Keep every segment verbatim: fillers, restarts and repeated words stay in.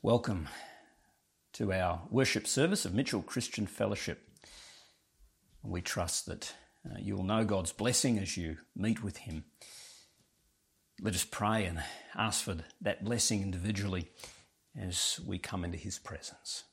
Welcome to our worship service of Mitchell Christian Fellowship. We trust that uh, you will know God's blessing as you meet with Him. Let us pray and ask for that blessing individually as we come into His presence.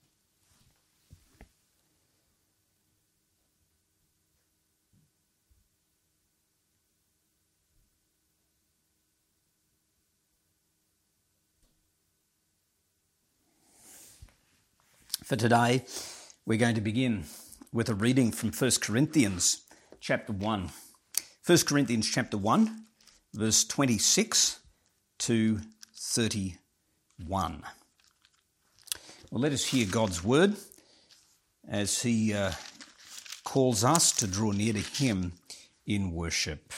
For today, we're going to begin with a reading from First Corinthians chapter one. First Corinthians chapter one, verse twenty-six to thirty-one. Well, let us hear God's word as He uh, calls us to draw near to Him in worship.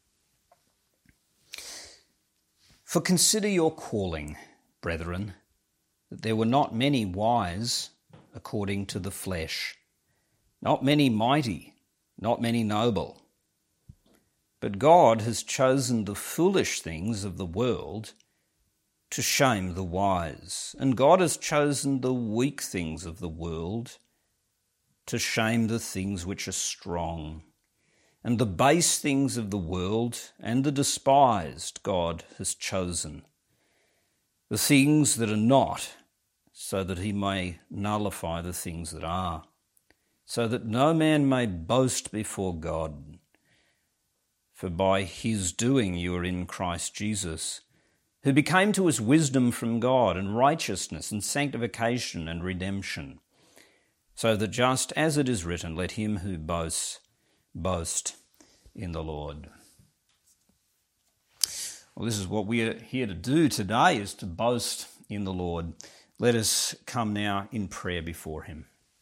For consider your calling, brethren, that there were not many wise according to the flesh, not many mighty, not many noble. But God has chosen the foolish things of the world to shame the wise, and God has chosen the weak things of the world to shame the things which are strong. And the base things of the world and the despised God has chosen, the things that are not, so that He may nullify the things that are, so that no man may boast before God. For by His doing you are in Christ Jesus, who became to us wisdom from God, and righteousness, and sanctification, and redemption, so that just as it is written, let him who boasts, boast in the Lord. Well, this is what we are here to do today, is to boast in the Lord. Let us come now in prayer before Him.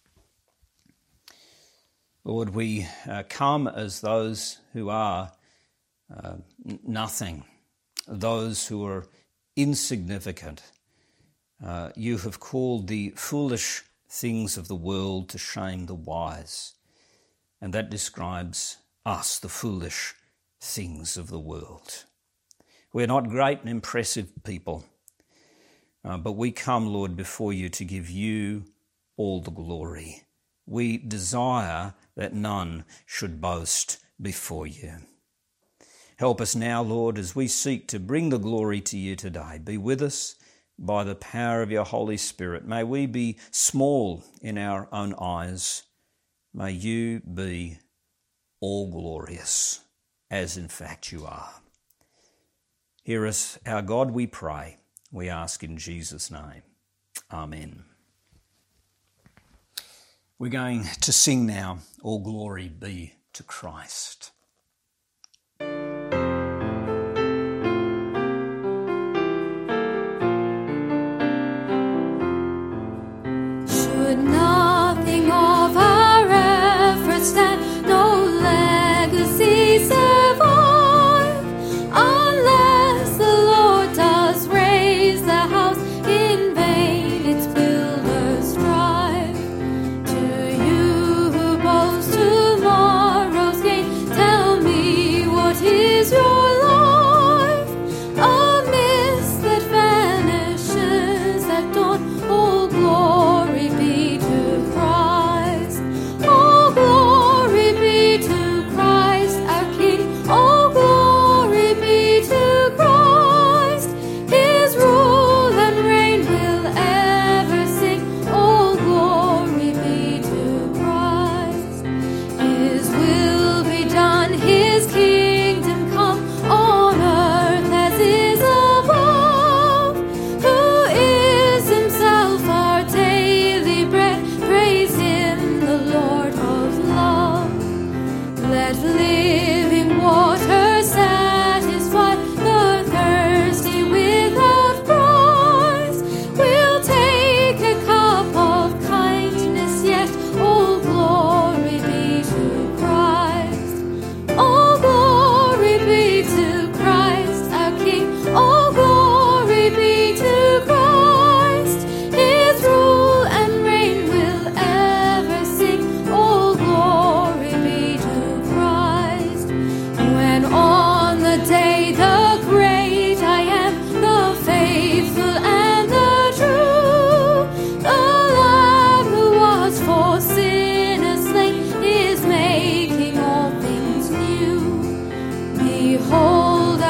Lord, we uh, come as those who are uh, nothing, those who are insignificant. Uh, you have called the foolish things of the world to shame the wise, and that describes us, the foolish things of the world. We're not great and impressive people, uh, but we come, Lord, before you to give you all the glory. We desire that none should boast before you. Help us now, Lord, as we seek to bring the glory to you today. Be with us by the power of your Holy Spirit. May we be small in our own eyes. May you be all glorious, as in fact you are. Hear us, our God, we pray. We ask in Jesus' name. Amen. We're going to sing now, All Glory Be to Christ. Should nothing of our efforts stand, no legacy survive, unless the Lord does raise the house, in vain its builders strive. To you who boast tomorrow's gain, tell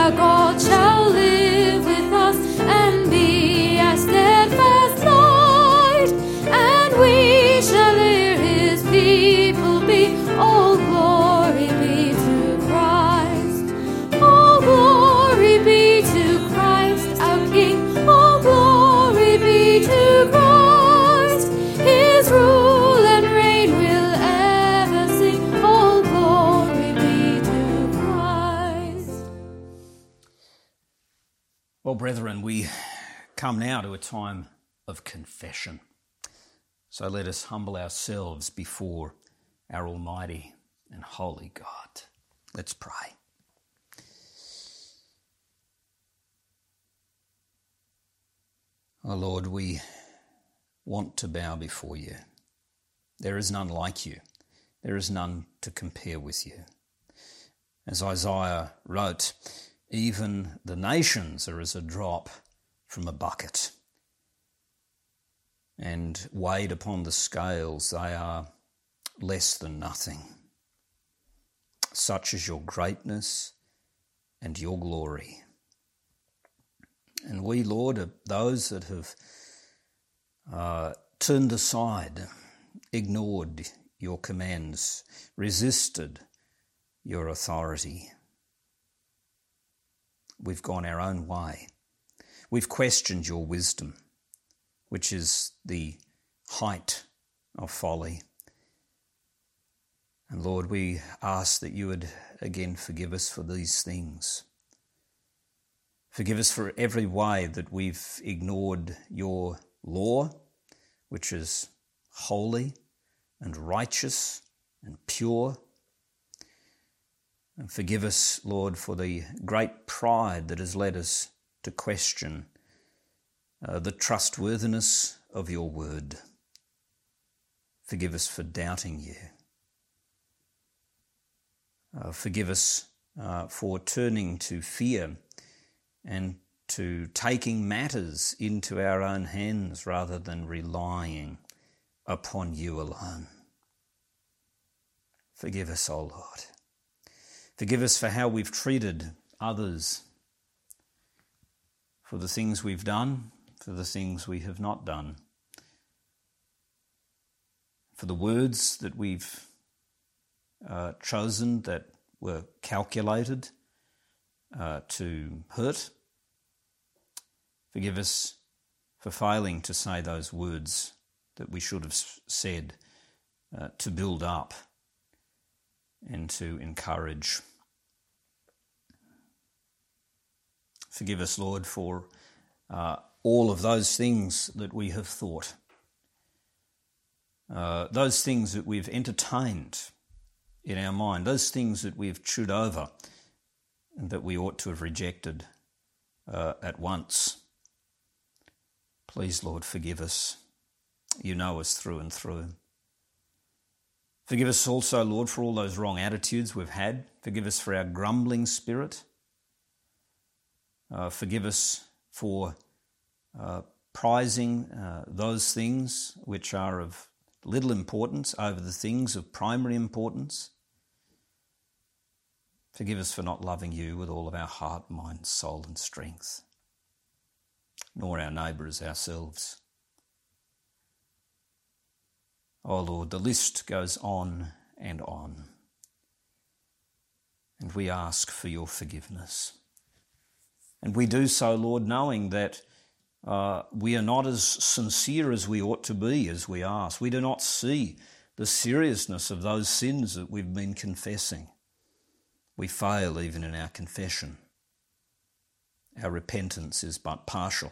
our God shall live with us and be our steadfast light, and we shall hear his people be. All glory be to Christ. All glory be to Christ our King. All glory be to Christ. His rule and reign will ever sing. All glory be to Christ. Well, brethren, we come now to a time of confession. So let us humble ourselves before our Almighty and Holy God. Let's pray. Oh Lord, we want to bow before you. There is none like you. There is none to compare with you. As Isaiah wrote, even the nations are as a drop from a bucket, and weighed upon the scales they are less than nothing. Such is your greatness and your glory. And we, Lord, are those that have uh, turned aside, ignored your commands, resisted your authority. We've gone our own way. We've questioned your wisdom, which is the height of folly. And Lord, we ask that you would again forgive us for these things. Forgive us for every way that we've ignored your law, which is holy and righteous and pure. And forgive us, Lord, for the great pride that has led us to question uh, the trustworthiness of your word. Forgive us for doubting you. Uh, forgive us uh, for turning to fear and to taking matters into our own hands rather than relying upon you alone. Forgive us, O Lord. Forgive us for how we've treated others, for the things we've done, for the things we have not done, for the words that we've uh, chosen that were calculated uh, to hurt. Forgive us for failing to say those words that we should have said uh, to build up and to encourage. Forgive us, Lord, for uh, all of those things that we have thought, uh, those things that we've entertained in our mind, those things that we've chewed over and that we ought to have rejected uh, at once. Please, Lord, forgive us. You know us through and through. Forgive us also, Lord, for all those wrong attitudes we've had. Forgive us for our grumbling spirit. Uh, forgive us for uh, prizing uh, those things which are of little importance over the things of primary importance. Forgive us for not loving you with all of our heart, mind, soul and strength, nor our neighbour as ourselves. Oh Lord, the list goes on and on, and we ask for your forgiveness. And we do so, Lord, knowing that uh, we are not as sincere as we ought to be as we ask. We do not see the seriousness of those sins that we've been confessing. We fail even in our confession. Our repentance is but partial.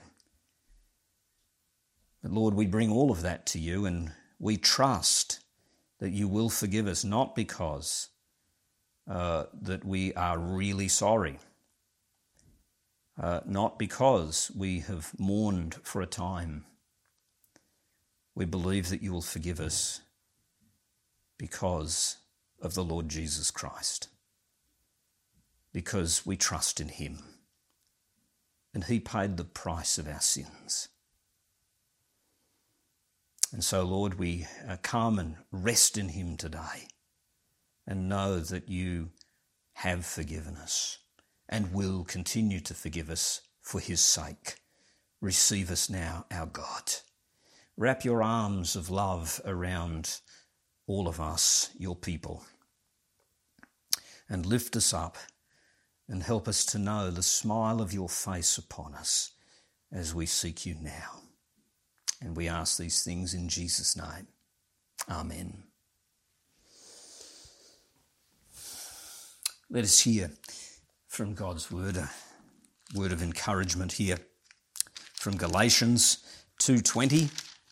But Lord, we bring all of that to you, and we trust that you will forgive us, not because uh, that we are really sorry, uh, not because we have mourned for a time. We believe that you will forgive us because of the Lord Jesus Christ, because we trust in him, and he paid the price of our sins. And so, Lord, we uh, come and rest in him today and know that you have forgiven us and will continue to forgive us for his sake. Receive us now, our God. Wrap your arms of love around all of us, your people, and lift us up and help us to know the smile of your face upon us as we seek you now. And we ask these things in Jesus' name. Amen. Let us hear from God's word, a word of encouragement here from Galatians two twenty.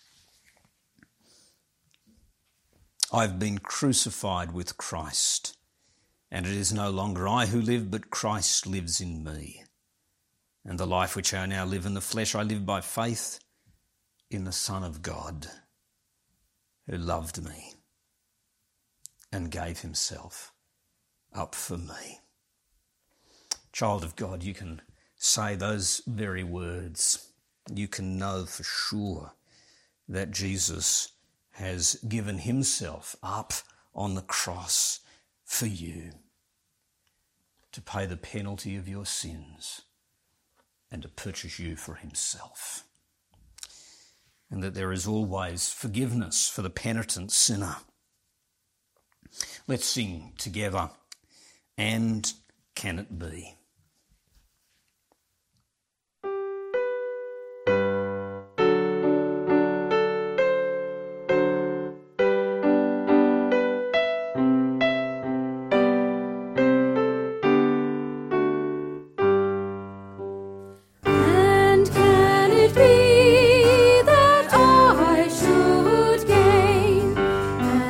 I've been crucified with Christ, and it is no longer I who live, but Christ lives in me. And the life which I now live in the flesh, I live by faith in the Son of God, who loved me and gave himself up for me. Child of God, you can say those very words. You can know for sure that Jesus has given himself up on the cross for you to pay the penalty of your sins and to purchase you for himself. And that there is always forgiveness for the penitent sinner. Let's sing together, And Can It Be?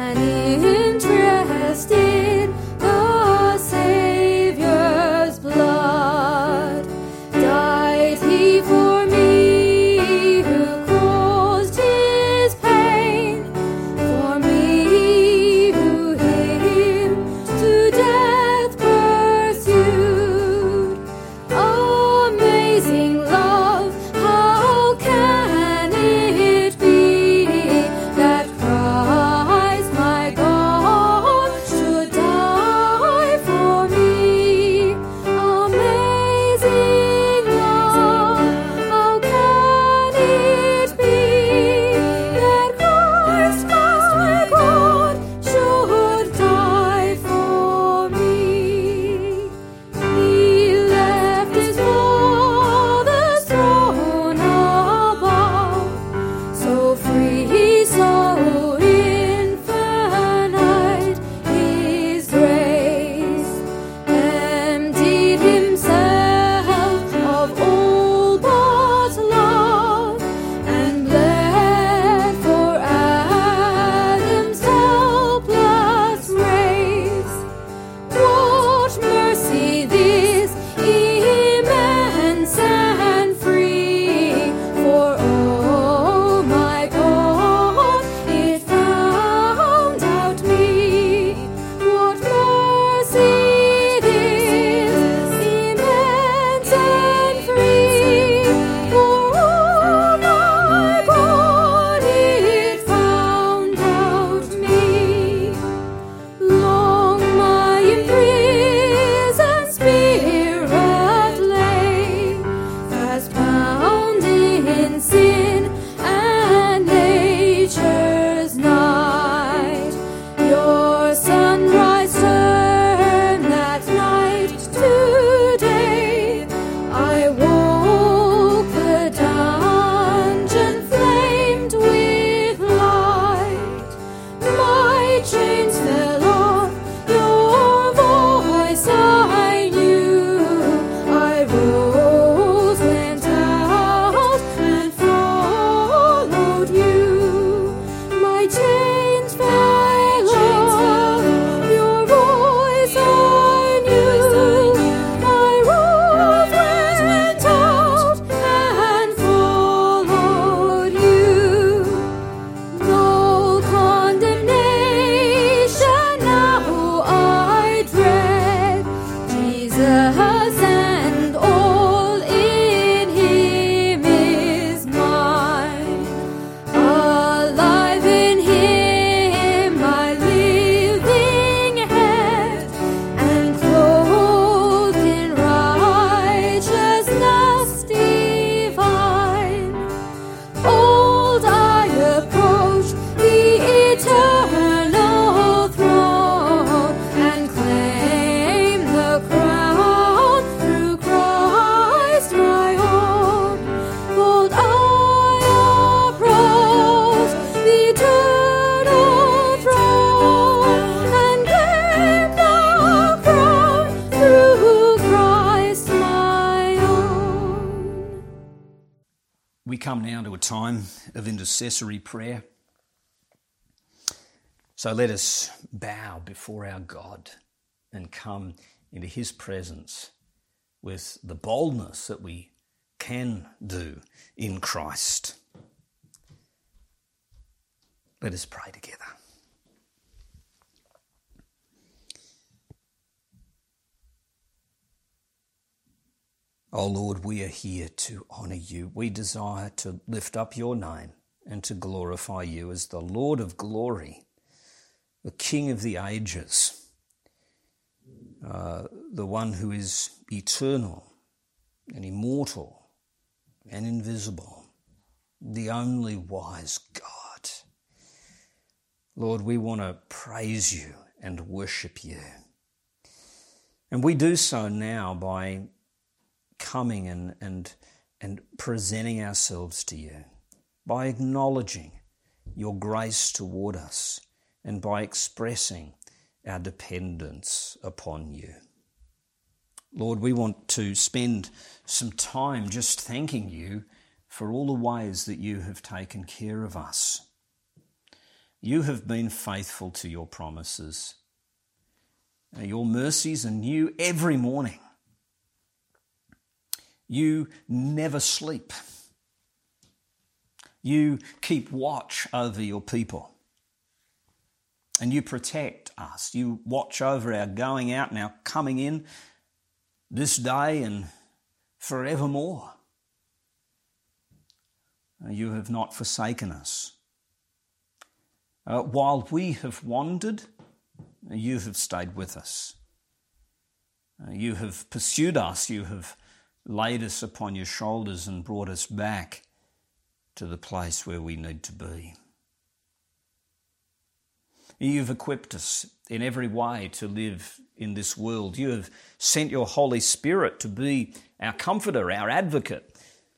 Interest in the Saviour's blood. We come now to a time of intercessory prayer. So let us bow before our God and come into his presence with the boldness that we can do in Christ. Let us pray together. Oh Lord, we are here to honour you. We desire to lift up your name and to glorify you as the Lord of glory, the King of the ages, uh, the one who is eternal and immortal and invisible, the only wise God. Lord, we want to praise you and worship you. And we do so now by coming and, and, and presenting ourselves to you, by acknowledging your grace toward us and by expressing our dependence upon you. Lord, we want to spend some time just thanking you for all the ways that you have taken care of us. You have been faithful to your promises. Your mercies are new every morning. You never sleep. You keep watch over your people. And you protect us. You watch over our going out and our coming in this day and forevermore. You have not forsaken us. Uh, while we have wandered, you have stayed with us. Uh, you have pursued us. You have laid us upon your shoulders and brought us back to the place where we need to be. You've equipped us in every way to live in this world. You have sent your Holy Spirit to be our comforter, our advocate,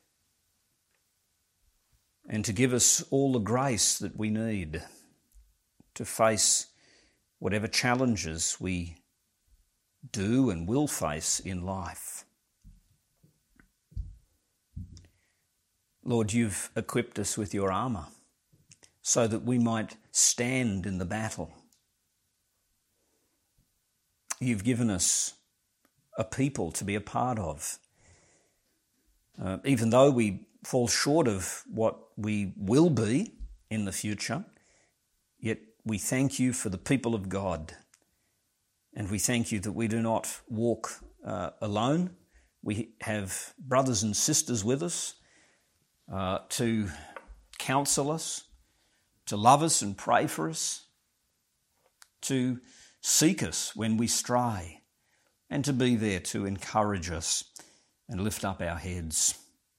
and to give us all the grace that we need to face whatever challenges we do and will face in life. Lord, you've equipped us with your armour so that we might stand in the battle. You've given us a people to be a part of. Uh, even though we fall short of what we will be in the future, yet we thank you for the people of God. And we thank you that we do not walk uh, alone. We have brothers and sisters with us uh, to counsel us, to love us and pray for us, to seek us when we stray, and to be there to encourage us and lift up our heads.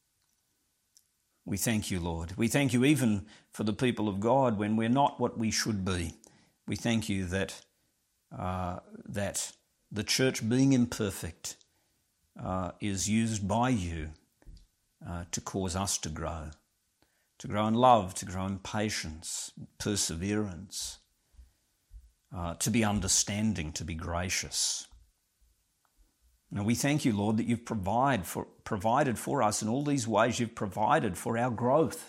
We thank you, Lord. We thank you even for the people of God when we're not what we should be. We thank you that uh, that the church, being imperfect, uh, is used by you uh, to cause us to grow, to grow in love, to grow in patience, perseverance, uh, to be understanding, to be gracious. And we thank you, Lord, that you've provide for, provided for us in all these ways. You've provided for our growth.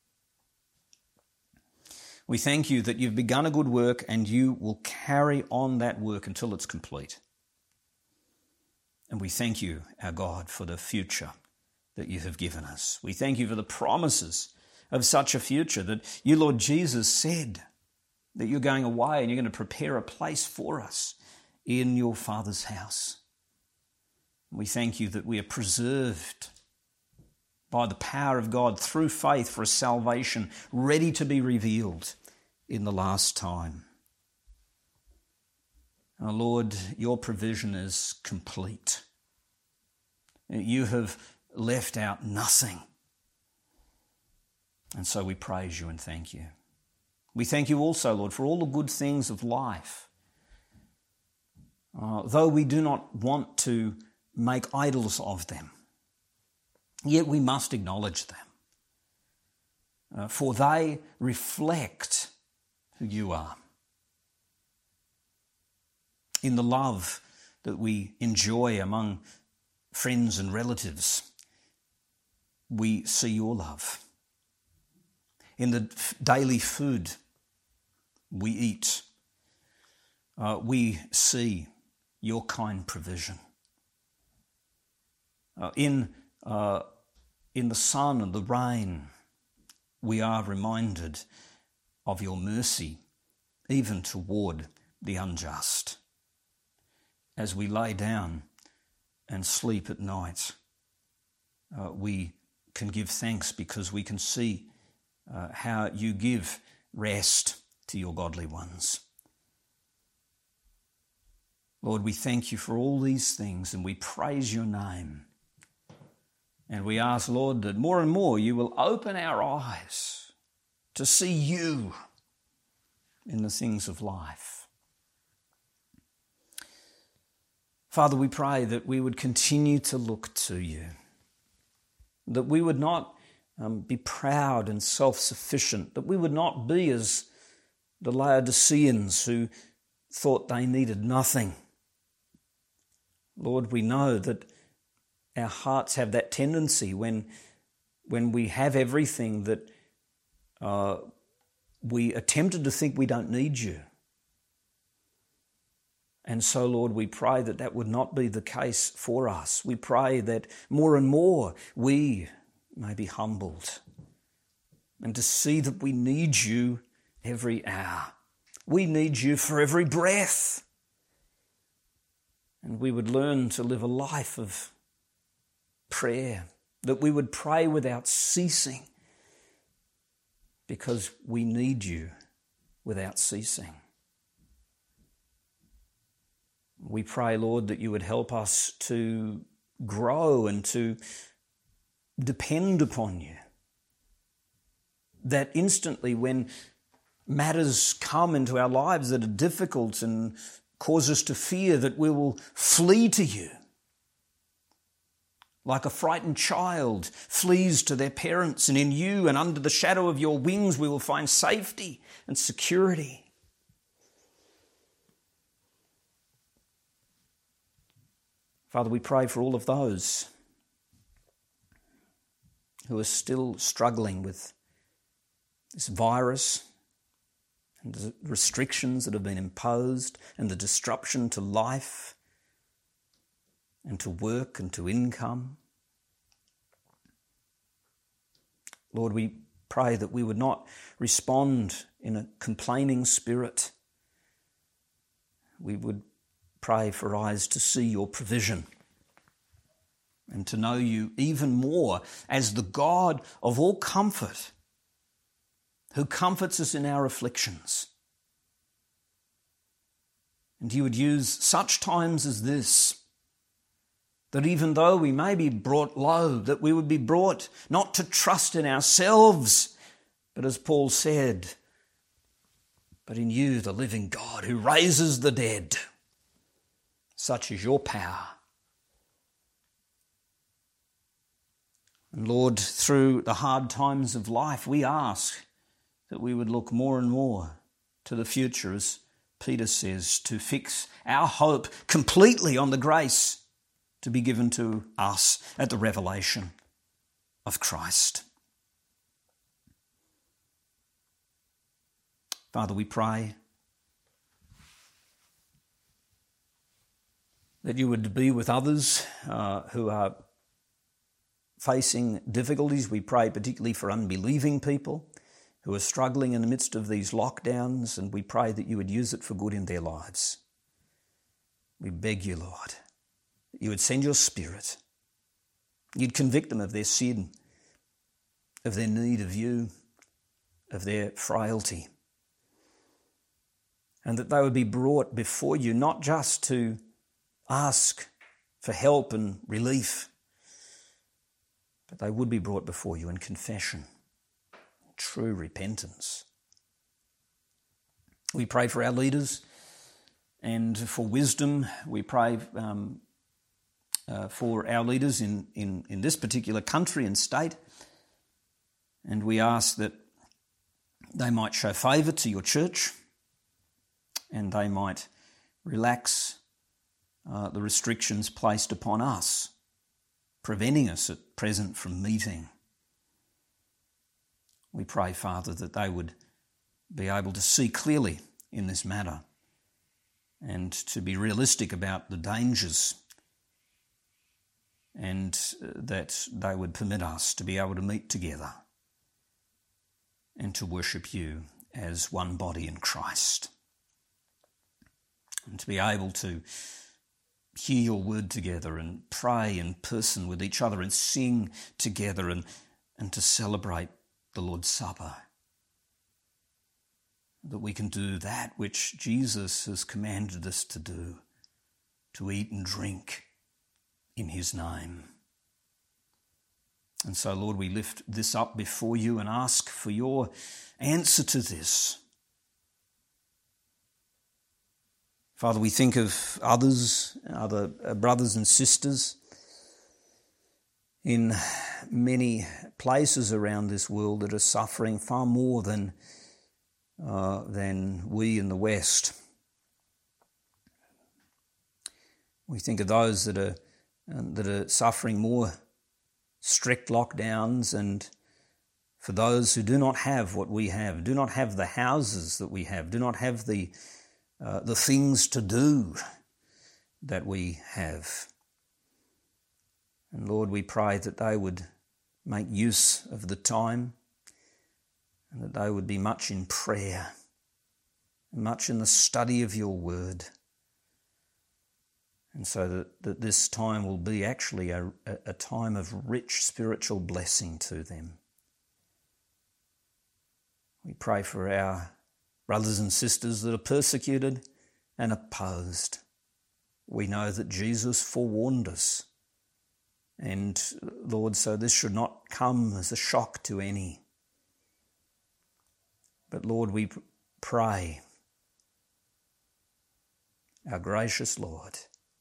We thank you that you've begun a good work and you will carry on that work until it's complete. And we thank you, our God, for the future that you have given us. We thank you for the promises of such a future that you, Lord Jesus, said that you're going away and you're going to prepare a place for us in your Father's house. We thank you that we are preserved by the power of God through faith for a salvation ready to be revealed in the last time. Our Lord, your provision is complete. You have left out nothing. And so we praise you and thank you. We thank you also, Lord, for all the good things of life. Uh, though we do not want to make idols of them, yet we must acknowledge them, uh, for they reflect who you are. In the love that we enjoy among friends and relatives, we see your love. In the f- daily food we eat, uh, we see your kind provision. Uh, in, uh, in the sun and the rain, we are reminded of your mercy, even toward the unjust. As we lay down and sleep at night, uh, we can give thanks because we can see uh, how you give rest to your godly ones. Lord, we thank you for all these things and we praise your name. And we ask, Lord, that more and more you will open our eyes to see you in the things of life. Father, we pray that we would continue to look to you, that we would not um, be proud and self-sufficient, that we would not be as the Laodiceans who thought they needed nothing. Lord, we know that our hearts have that tendency when, when we have everything that uh, we are tempted to think we don't need you. And so, Lord, we pray that that would not be the case for us. We pray that more and more we may be humbled and to see that we need you every hour. We need you for every breath. And we would learn to live a life of prayer, that we would pray without ceasing because we need you without ceasing. We pray, Lord, that you would help us to grow and to depend upon you. That instantly when matters come into our lives that are difficult and cause us to fear, that we will flee to you. Like a frightened child flees to their parents, and in you and under the shadow of your wings we will find safety and security. Father, we pray for all of those who are still struggling with this virus and the restrictions that have been imposed and the disruption to life and to work and to income. Lord, we pray that we would not respond in a complaining spirit. We would pray for eyes to see your provision and to know you even more as the God of all comfort, who comforts us in our afflictions. And you would use such times as this, that even though we may be brought low, that we would be brought not to trust in ourselves, but as Paul said, but in you, the living God, who raises the dead. Such is your power. And Lord, through the hard times of life, we ask that we would look more and more to the future, as Peter says, to fix our hope completely on the grace to be given to us at the revelation of Christ. Father, we pray that you would be with others uh, who are facing difficulties. We pray particularly for unbelieving people who are struggling in the midst of these lockdowns, and we pray that you would use it for good in their lives. We beg you, Lord, that you would send your Spirit. You'd convict them of their sin, of their need of you, of their frailty, and that they would be brought before you, not just to ask for help and relief, but they would be brought before you in confession, true repentance. We pray for our leaders and for wisdom. We pray um, uh, for our leaders in, in, in this particular country and state, and we ask that they might show favour to your church and they might relax Uh, the restrictions placed upon us, preventing us at present from meeting We pray, Father, that they would be able to see clearly in this matter and to be realistic about the dangers, and that they would permit us to be able to meet together and to worship you as one body in Christ, and to be able to hear your word together and pray in person with each other and sing together and, and to celebrate the Lord's Supper. That we can do that which Jesus has commanded us to do, to eat and drink in his name. And so, Lord, we lift this up before you and ask for your answer to this. Father, we think of others, other brothers and sisters in many places around this world that are suffering far more than, uh, than we in the West. We think of those that are, uh, that are suffering more strict lockdowns, and for those who do not have what we have, do not have the houses that we have, do not have the uh, the things to do that we have. And Lord, we pray that they would make use of the time, and that they would be much in prayer and much in the study of your word, and so that, that this time will be actually a, a time of rich spiritual blessing to them. We pray for our brothers and sisters that are persecuted and opposed. We know that Jesus forewarned us, and Lord, so this should not come as a shock to any. But Lord, we pray, our gracious Lord,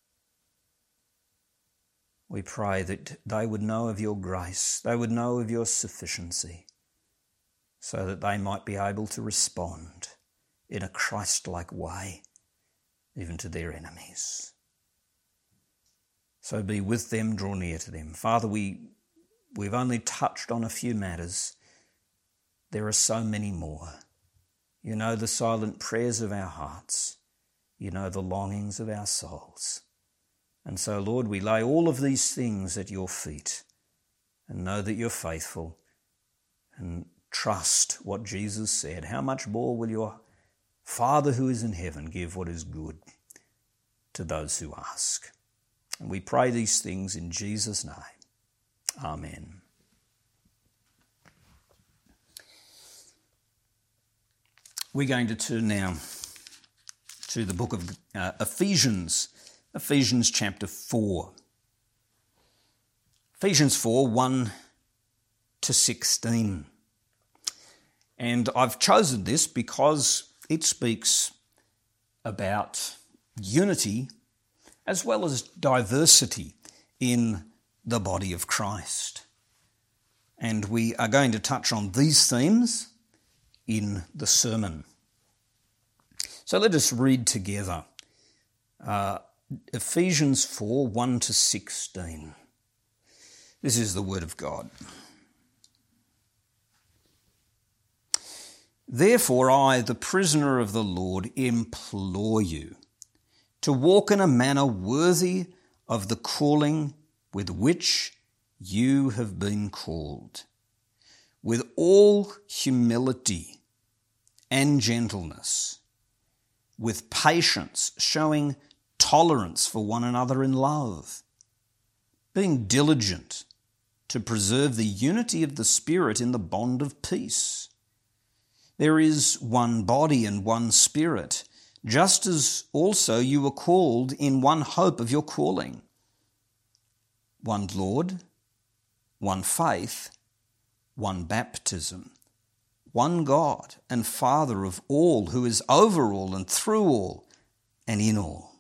we pray that they would know of your grace, they would know of your sufficiency, so that they might be able to respond in a Christ-like way, even to their enemies. So be with them, draw near to them. Father, we, we've only touched on a few matters. There are so many more. You know the silent prayers of our hearts. You know the longings of our souls. And so, Lord, we lay all of these things at your feet and know that you're faithful, and trust what Jesus said. How much more will your Father who is in heaven give what is good to those who ask? And we pray these things in Jesus' name. Amen. We're going to turn now to the book of uh, Ephesians, Ephesians chapter four. Ephesians four, one to sixteen. And I've chosen this because it speaks about unity as well as diversity in the body of Christ. And we are going to touch on these themes in the sermon. So let us read together uh, Ephesians four, one to sixteen. This is the word of God. Therefore I, the prisoner of the Lord, implore you to walk in a manner worthy of the calling with which you have been called, with all humility and gentleness, with patience, showing tolerance for one another in love, being diligent to preserve the unity of the Spirit in the bond of peace. There is one body and one Spirit, just as also you were called in one hope of your calling. One Lord, one faith, one baptism, one God and Father of all, who is over all and through all and in all.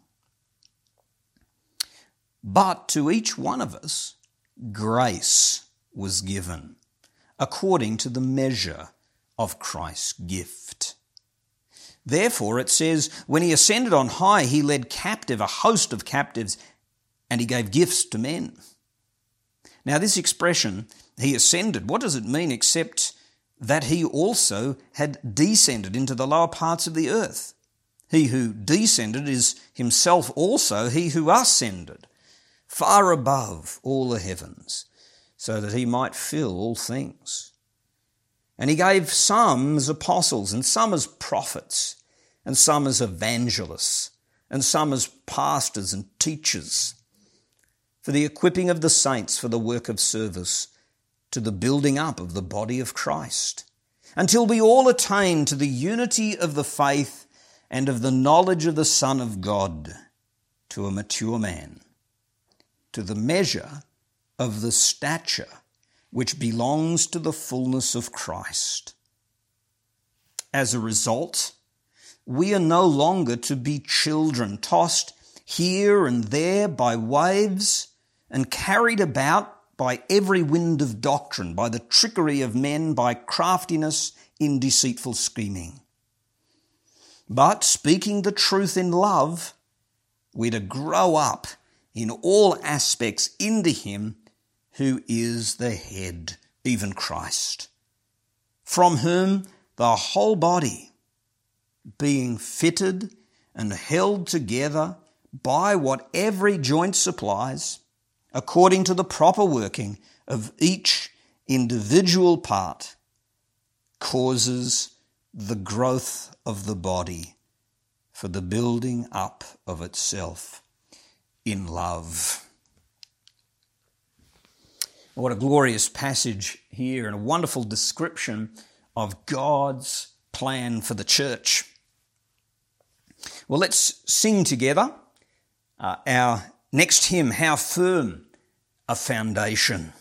But to each one of us grace was given according to the measure of Christ's gift. Therefore it says, when he ascended on high, he led captive a host of captives, and he gave gifts to men. Now this expression, he ascended, what does it mean except that he also had descended into the lower parts of the earth. He who descended is himself also he who ascended far above all the heavens, so that he might fill all things. And he gave some as apostles, and some as prophets, and some as evangelists, and some as pastors and teachers, for the equipping of the saints for the work of service, to the building up of the body of Christ, until we all attain to the unity of the faith and of the knowledge of the Son of God, to a mature man, to the measure of the stature which belongs to the fullness of Christ. As a result, we are no longer to be children, tossed here and there by waves and carried about by every wind of doctrine, by the trickery of men, by craftiness in deceitful scheming. But speaking the truth in love, we're to grow up in all aspects into him who is the head, even Christ, from whom the whole body, being fitted and held together by what every joint supplies, according to the proper working of each individual part, causes the growth of the body for the building up of itself in love. What a glorious passage here, and a wonderful description of God's plan for the church. Well, let's sing together uh, our next hymn, How Firm a Foundation.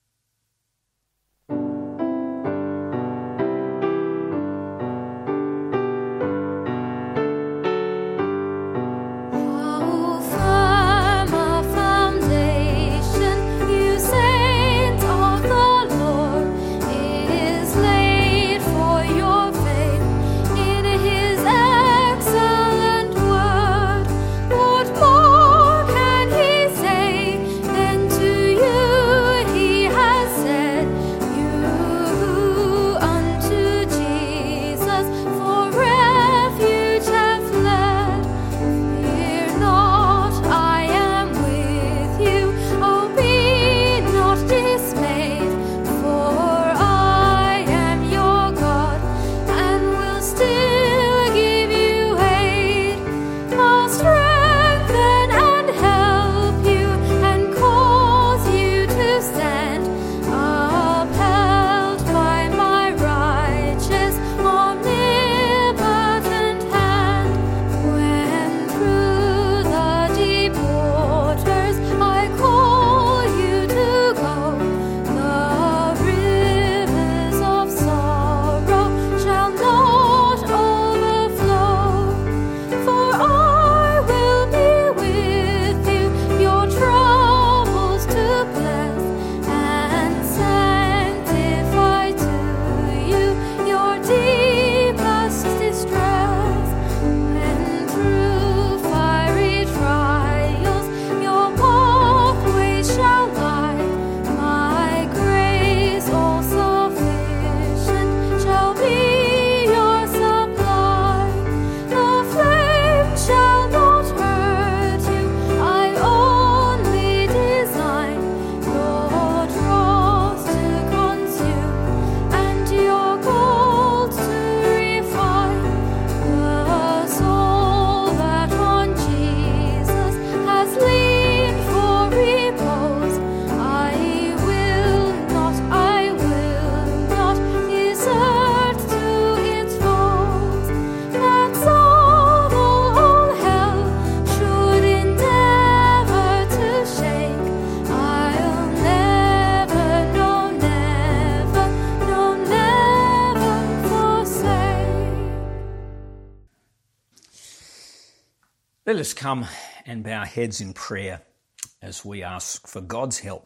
Let us come and bow our heads in prayer as we ask for God's help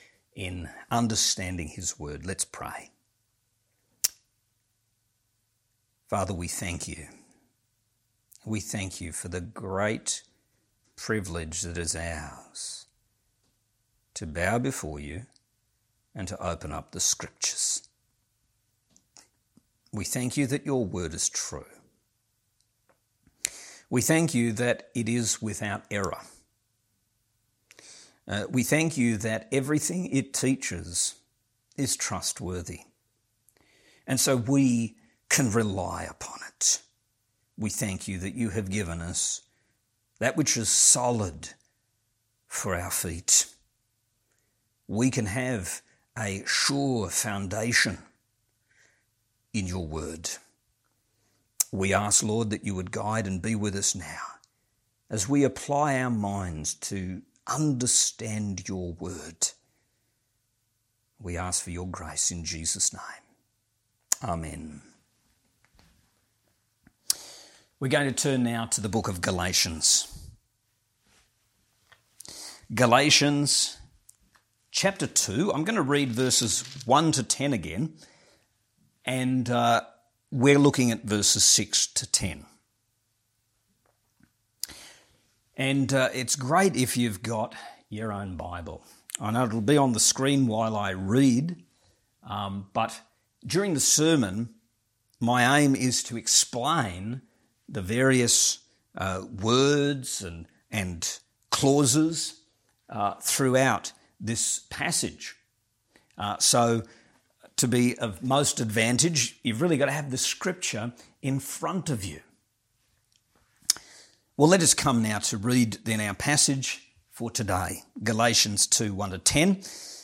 in understanding his word. Let's pray. Father, we thank you. We thank you for the great privilege that is ours to bow before you and to open up the scriptures. We thank you that your word is true. We thank you that it is without error. Uh, we thank you that everything it teaches is trustworthy. And so we can rely upon it. We thank you that you have given us that which is solid for our feet. We can have a sure foundation in your word. We ask, Lord, that you would guide and be with us now as we apply our minds to understand your word. We ask for your grace in Jesus' name. Amen. We're going to turn now to the book of Galatians. Galatians chapter two. I'm going to read verses one to ten again, and uh, we're looking at verses six to ten. And uh, it's great if you've got your own Bible. I know it'll be on the screen while I read, um, but during the sermon, my aim is to explain the various uh, words and, and clauses uh, throughout this passage. Uh, so to be of most advantage, you've really got to have the scripture in front of you. Well, let us come now to read then our passage for today, Galatians two, one to ten.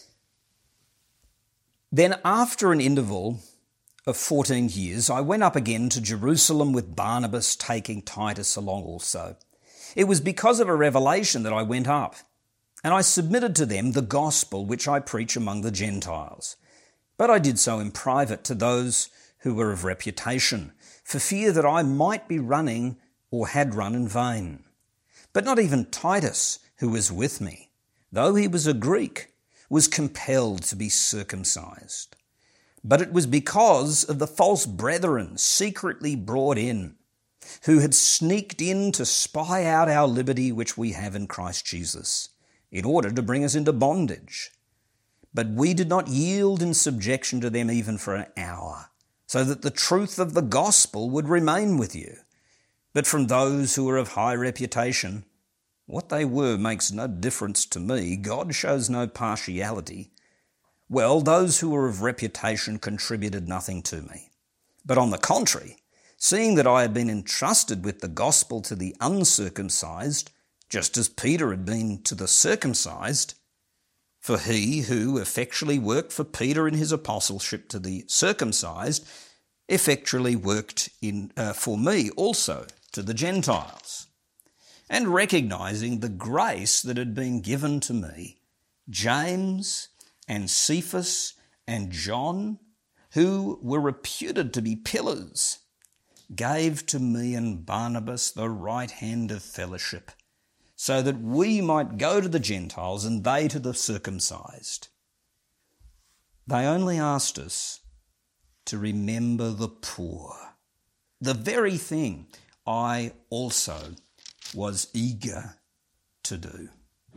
Then after an interval of fourteen years, I went up again to Jerusalem with Barnabas, taking Titus along also. It was because of a revelation that I went up, and I submitted to them the gospel which I preach among the Gentiles. But I did so in private to those who were of reputation, for fear that I might be running or had run in vain. But not even Titus, who was with me, though he was a Greek, was compelled to be circumcised. But it was because of the false brethren secretly brought in, who had sneaked in to spy out our liberty which we have in Christ Jesus, in order to bring us into bondage. But we did not yield in subjection to them even for an hour, so that the truth of the gospel would remain with you. But from those who are of high reputation, what they were makes no difference to me. God shows no partiality. Well, those who were of reputation contributed nothing to me. But on the contrary, seeing that I had been entrusted with the gospel to the uncircumcised, just as Peter had been to the circumcised, for he who effectually worked for Peter in his apostleship to the circumcised, effectually worked in uh, for me also to the Gentiles. And recognizing the grace that had been given to me, James and Cephas and John, who were reputed to be pillars, gave to me and Barnabas the right hand of fellowship, so that we might go to the Gentiles and they to the circumcised. They only asked us to remember the poor, the very thing I also was eager to do.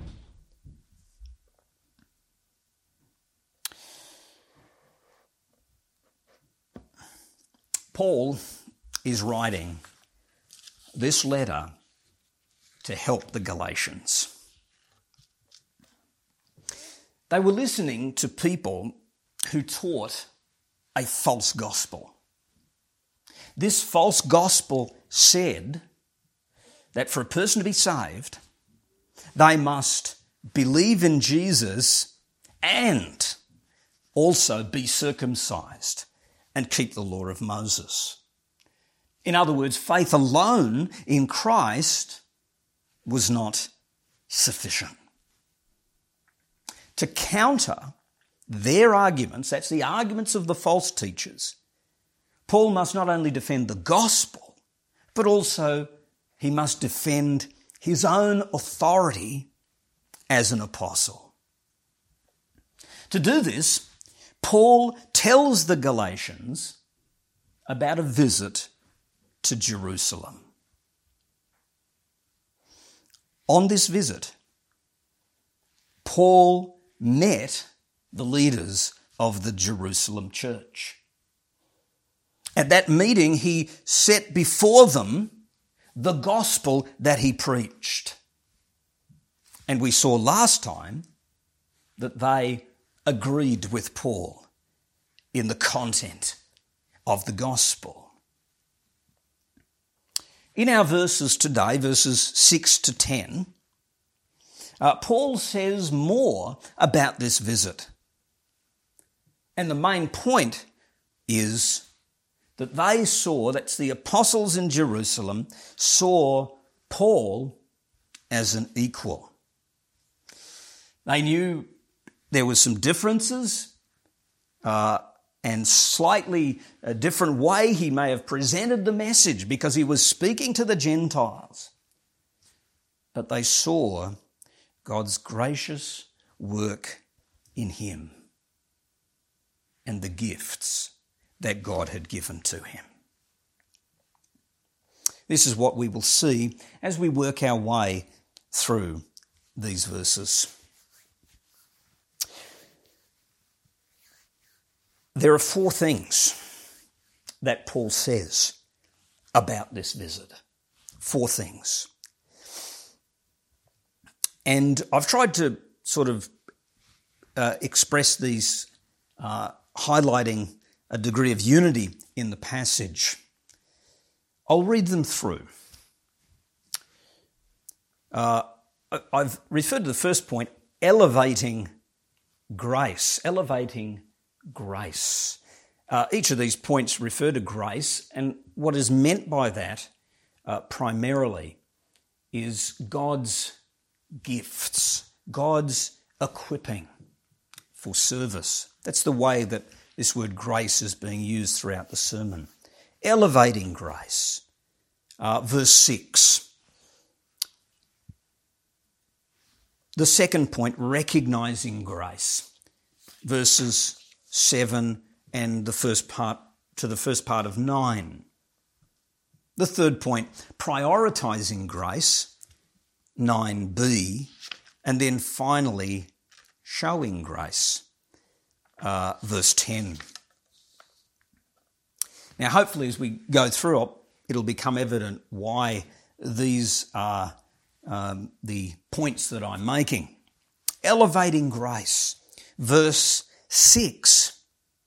Paul is writing this letter to help the Galatians. They were listening to people who taught a false gospel. This false gospel said that for a person to be saved, they must believe in Jesus and also be circumcised and keep the law of Moses. In other words, faith alone in Christ was not sufficient. To counter their arguments, that's the arguments of the false teachers, Paul must not only defend the gospel, but also he must defend his own authority as an apostle. To do this, Paul tells the Galatians about a visit to Jerusalem. On this visit, Paul met the leaders of the Jerusalem church. At that meeting, he set before them the gospel that he preached. And we saw last time that they agreed with Paul in the content of the gospel. In our verses today, verses six to ten, uh, Paul says more about this visit. And the main point is that they saw, that's the apostles in Jerusalem, saw Paul as an equal. They knew there were some differences uh, and slightly a different way he may have presented the message because he was speaking to the Gentiles. But they saw God's gracious work in him and the gifts that God had given to him. This is what we will see as we work our way through these verses. There are four things that Paul says about this visit. Four things. And I've tried to sort of uh, express these, uh, highlighting a degree of unity in the passage. I'll read them through. Uh, I've referred to the first point, elevating grace. Elevating grace. Uh, each of these points refer to grace, and what is meant by that uh, primarily is God's gifts, God's equipping for service. That's the way that this word grace is being used throughout the sermon. Elevating grace. Uh, verse six. The second point, recognising grace. Verses seven and the first part to the first part of nine. The third point, prioritising grace. nine b. And then finally, showing grace. Uh, verse ten. Now, hopefully, as we go through it, it'll become evident why these are um, the points that I'm making. Elevating grace. Verse six.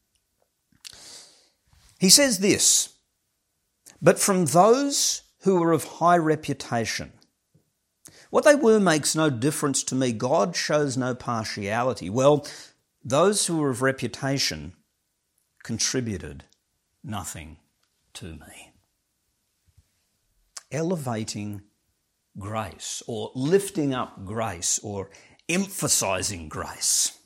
He says this, but from those who were of high reputation. What they were makes no difference to me. God shows no partiality. Well, those who were of reputation contributed nothing to me. Elevating grace, or lifting up grace, or emphasising grace.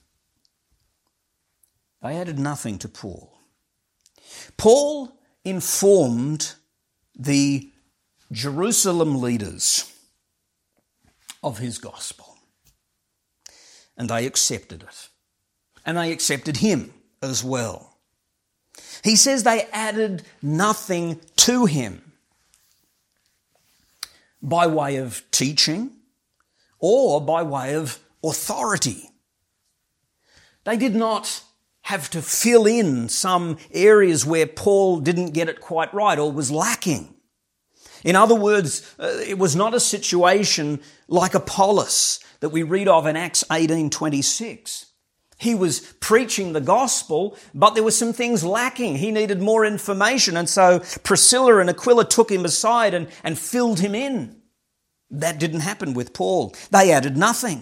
They added nothing to Paul. Paul informed the Jerusalem leaders of his gospel, and they accepted it. And they accepted him as well. He says they added nothing to him by way of teaching or by way of authority. They did not have to fill in some areas where Paul didn't get it quite right or was lacking. In other words, uh, it was not a situation like Apollos that we read of in Acts eighteen twenty-six. He was preaching the gospel, but there were some things lacking. He needed more information, and so Priscilla and Aquila took him aside and, and filled him in. That didn't happen with Paul. They added nothing.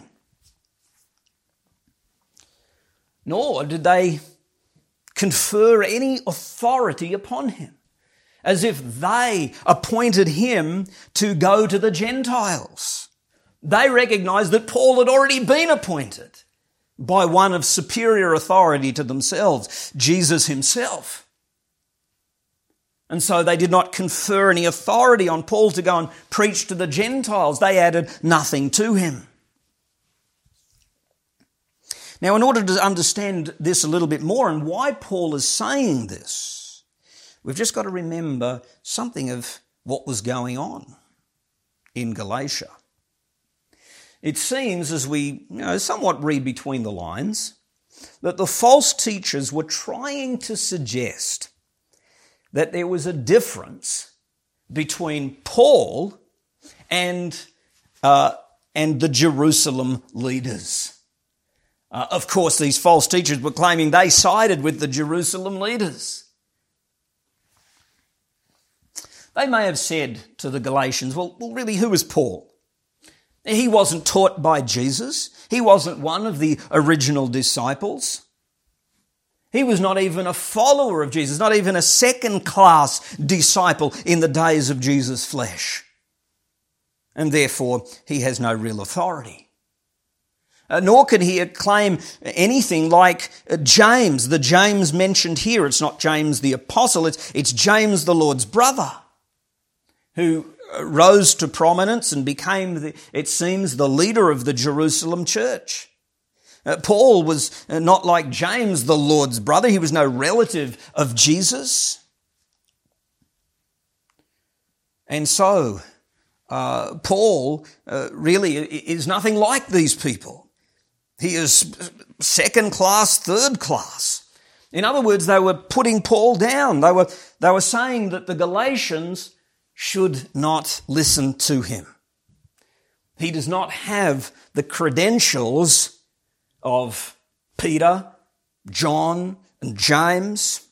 Nor did they confer any authority upon him, as if they appointed him to go to the Gentiles. They recognized that Paul had already been appointed by one of superior authority to themselves, Jesus himself. And so they did not confer any authority on Paul to go and preach to the Gentiles. They added nothing to him. Now, in order to understand this a little bit more and why Paul is saying this, we've just got to remember something of what was going on in Galatia. It seems, as we you know, somewhat read between the lines, that the false teachers were trying to suggest that there was a difference between Paul and, uh, and the Jerusalem leaders. Uh, of course, these false teachers were claiming they sided with the Jerusalem leaders. They may have said to the Galatians, well, well, really, who was Paul? He wasn't taught by Jesus. He wasn't one of the original disciples. He was not even a follower of Jesus, not even a second-class disciple in the days of Jesus' flesh. And therefore, he has no real authority. Uh, nor can he claim anything like uh, James, the James mentioned here. It's not James the apostle, it's, it's James the Lord's brother, who rose to prominence and became, the, it seems, the leader of the Jerusalem church. Uh, Paul was not like James, the Lord's brother. He was no relative of Jesus. And so, uh, Paul uh, really is nothing like these people. He is second class, third class. In other words, they were putting Paul down. They were, they were saying that the Galatians should not listen to him. He does not have the credentials of Peter, John, and James.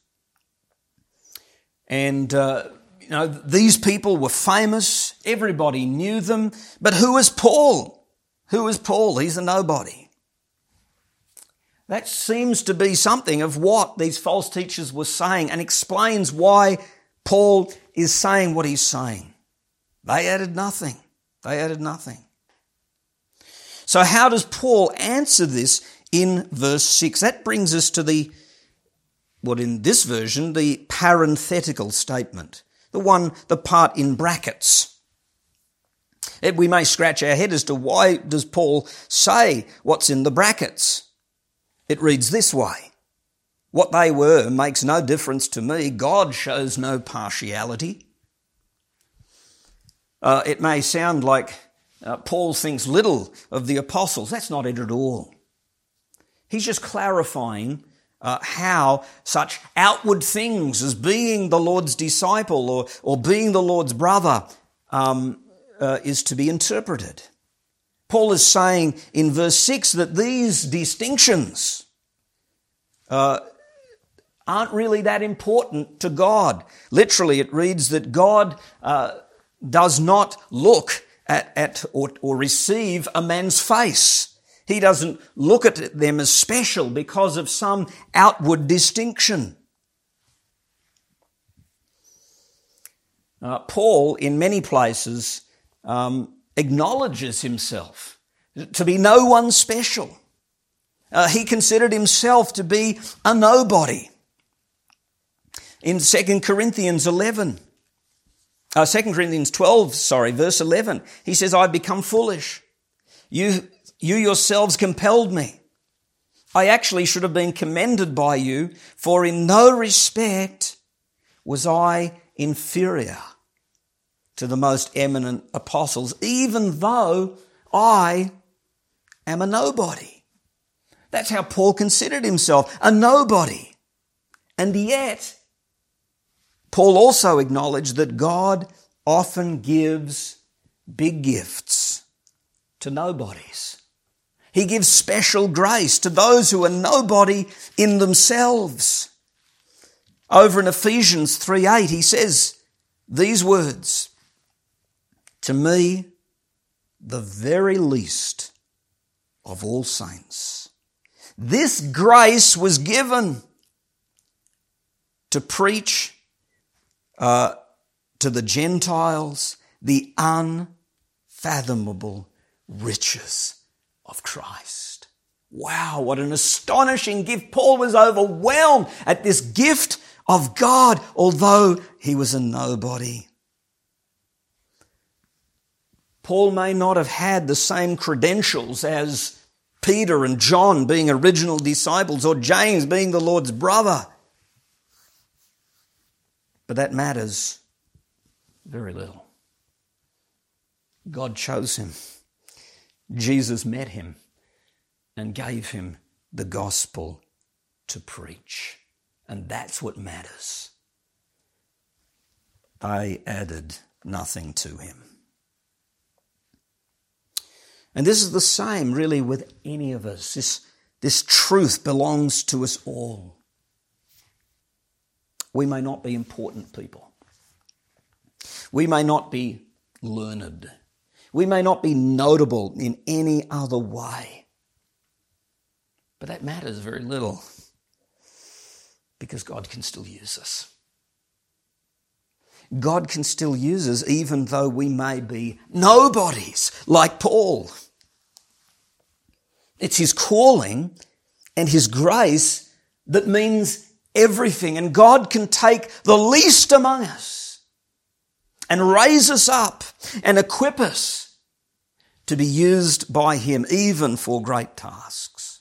And, uh, you know, these people were famous. Everybody knew them. But who is Paul? Who is Paul? He's a nobody. That seems to be something of what these false teachers were saying and explains why Paul is saying what he's saying. They added nothing. They added nothing. So how does Paul answer this in verse six? That brings us to the, what in this version, the parenthetical statement, the one, the part in brackets. And we may scratch our head as to why does Paul say what's in the brackets. It reads this way: what they were makes no difference to me. God shows no partiality. Uh, it may sound like uh, Paul thinks little of the apostles. That's not it at all. He's just clarifying uh, how such outward things as being the Lord's disciple or, or being the Lord's brother um, uh, is to be interpreted. Paul is saying in verse six that these distinctions uh, aren't really that important to God. Literally, it reads that God uh, does not look at, at or, or receive a man's face. He doesn't look at them as special because of some outward distinction. Uh, Paul, in many places, um, acknowledges himself to be no one special. Uh, he considered himself to be a nobody. In Second Corinthians eleven, uh, Second Corinthians twelve, sorry, verse eleven, he says, I've become foolish. You, you yourselves compelled me. I actually should have been commended by you, for in no respect was I inferior to the most eminent apostles, even though I am a nobody. That's how Paul considered himself, a nobody. And yet, Paul also acknowledged that God often gives big gifts to nobodies. He gives special grace to those who are nobody in themselves. Over in Ephesians three eight, he says these words, to me, the very least of all saints, this grace was given to preach uh, to the Gentiles the unfathomable riches of Christ. Wow, what an astonishing gift. Paul was overwhelmed at this gift of God, although he was a nobody. Paul may not have had the same credentials as Peter and John being original disciples or James being the Lord's brother. But that matters very little. God chose him. Jesus met him and gave him the gospel to preach. And that's what matters. I added nothing to him. And this is the same really with any of us. This, this truth belongs to us all. We may not be important people. We may not be learned. We may not be notable in any other way. But that matters very little, because God can still use us. God can still use us even though we may be nobodies like Paul. It's his calling and his grace that means everything. And God can take the least among us and raise us up and equip us to be used by him even for great tasks.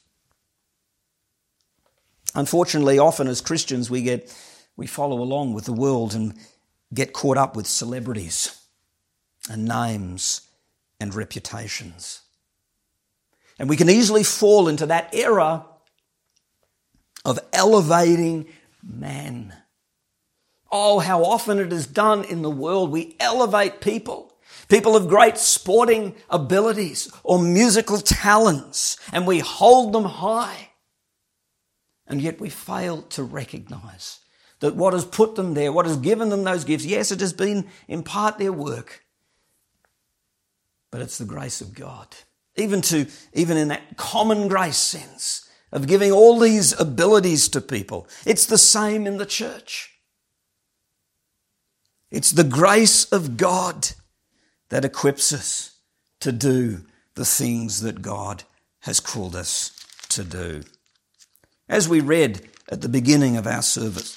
Unfortunately, often as Christians we get we follow along with the world and get caught up with celebrities and names and reputations. And we can easily fall into that era of elevating man. Oh, how often it is done in the world. We elevate people, people of great sporting abilities or musical talents, and we hold them high. And yet we fail to recognise that what has put them there, what has given them those gifts, yes, it has been in part their work, but it's the grace of God. Even to, even in that common grace sense of giving all these abilities to people, it's the same in the church. It's the grace of God that equips us to do the things that God has called us to do. As we read at the beginning of our service,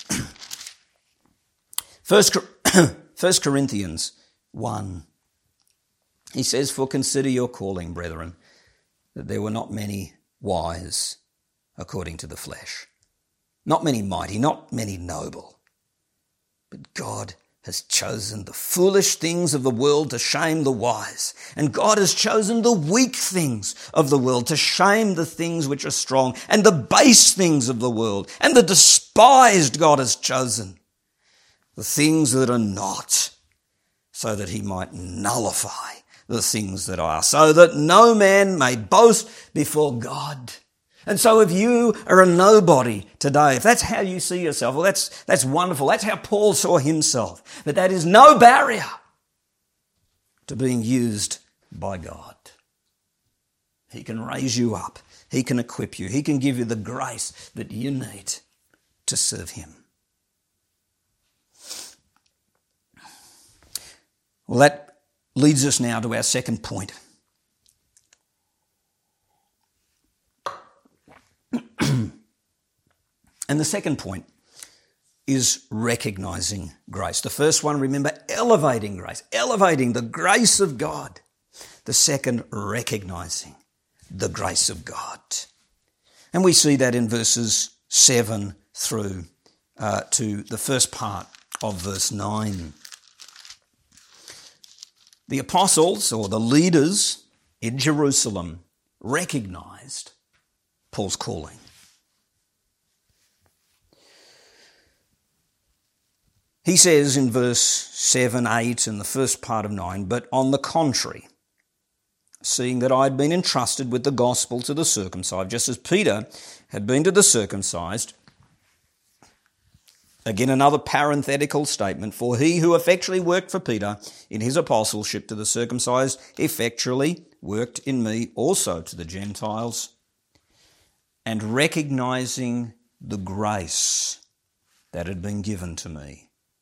First Corinthians one, he says, "For consider your calling, brethren, that there were not many wise according to the flesh, not many mighty, not many noble, but God has chosen the foolish things of the world to shame the wise, and God has chosen the weak things of the world to shame the things which are strong, and the base things of the world, and the despised God has chosen, the things that are not, so that he might nullify the things that are, so that no man may boast before God." And so if you are a nobody today, if that's how you see yourself, well, that's, that's wonderful. That's how Paul saw himself. But that is no barrier to being used by God. He can raise you up. He can equip you. He can give you the grace that you need to serve him. Well, that leads us now to our second point. And the second point is recognising grace. The first one, remember, elevating grace, elevating the grace of God. The second, recognising the grace of God. And we see that in verses seven through uh, to the first part of verse nine. The apostles, or the leaders in Jerusalem, recognised Paul's calling. He says in verse seven, eight, and the first part of nine, "But on the contrary, seeing that I had been entrusted with the gospel to the circumcised, just as Peter had been to the circumcised," again another parenthetical statement, "for he who effectually worked for Peter in his apostleship to the circumcised effectually worked in me also to the Gentiles," and recognising the grace that had been given to me.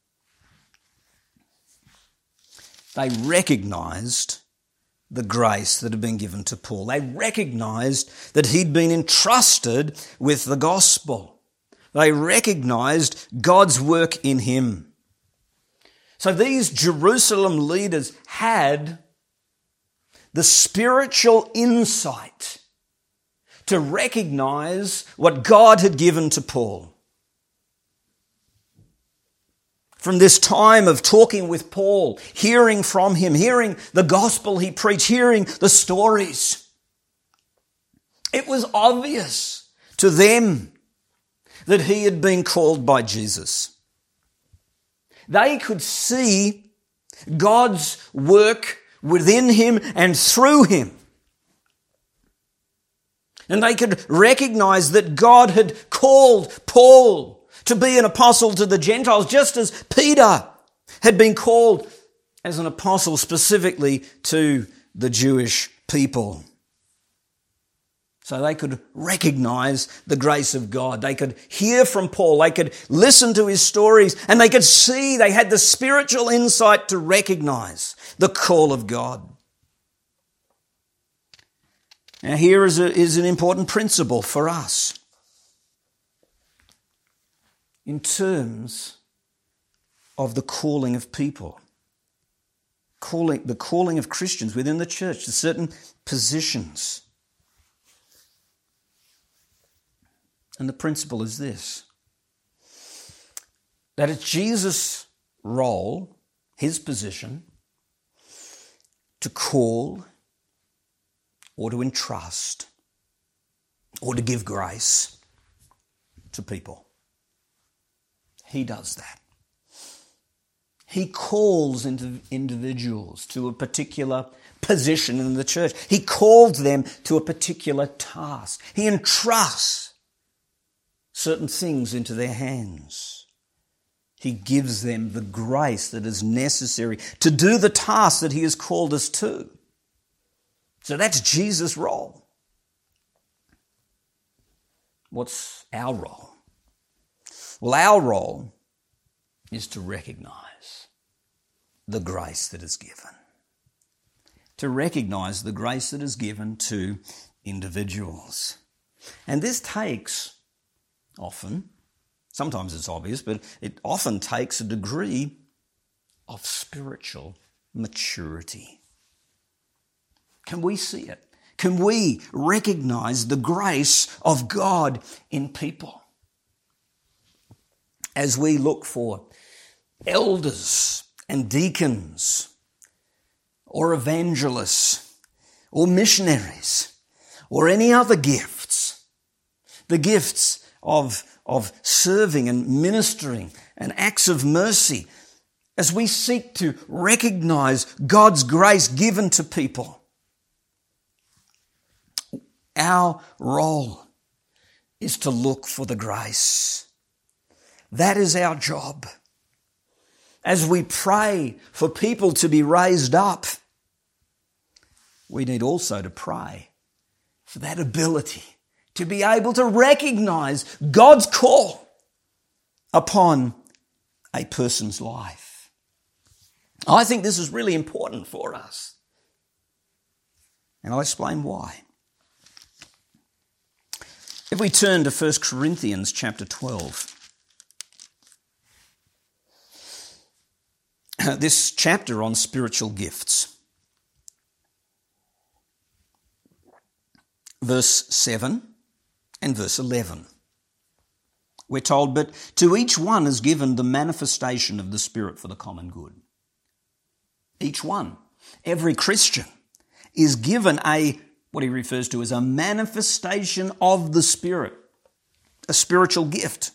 They recognised the grace that had been given to Paul. They recognised that he'd been entrusted with the gospel. They recognised God's work in him. So these Jerusalem leaders had the spiritual insight to recognise what God had given to Paul. From this time of talking with Paul, hearing from him, hearing the gospel he preached, hearing the stories, it was obvious to them that he had been called by Jesus. They could see God's work within him and through him. And they could recognize that God had called Paul to be an apostle to the Gentiles, just as Peter had been called as an apostle specifically to the Jewish people. So they could recognize the grace of God. They could hear from Paul. They could listen to his stories, and they could see, they had the spiritual insight to recognize the call of God. Now here is, a, is an important principle for us in terms of the calling of people. Calling, the calling of Christians within the church to certain positions. And the principle is this, that it's Jesus' role, his position, to call or to entrust or to give grace to people. He does that. He calls into individuals to a particular position in the church. He calls them to a particular task. He entrusts certain things into their hands. He gives them the grace that is necessary to do the task that he has called us to. So that's Jesus' role. What's our role? Well, our role is to recognize the grace that is given. To recognize the grace that is given to individuals. And this takes often, sometimes it's obvious, but it often takes a degree of spiritual maturity. Can we see it? Can we recognize the grace of God in people? As we look for elders and deacons or evangelists or missionaries or any other gifts, the gifts of, of serving and ministering and acts of mercy, as we seek to recognize God's grace given to people, our role is to look for the grace. That is our job. As we pray for people to be raised up, we need also to pray for that ability to be able to recognize God's call upon a person's life. I think this is really important for us. And I'll explain why. If we turn to First Corinthians chapter twelve, this chapter on spiritual gifts, verse seven and verse eleven, we're told, but to each one is given the manifestation of the Spirit for the common good. Each one, every Christian, is given a what he refers to as a manifestation of the Spirit, a spiritual gift.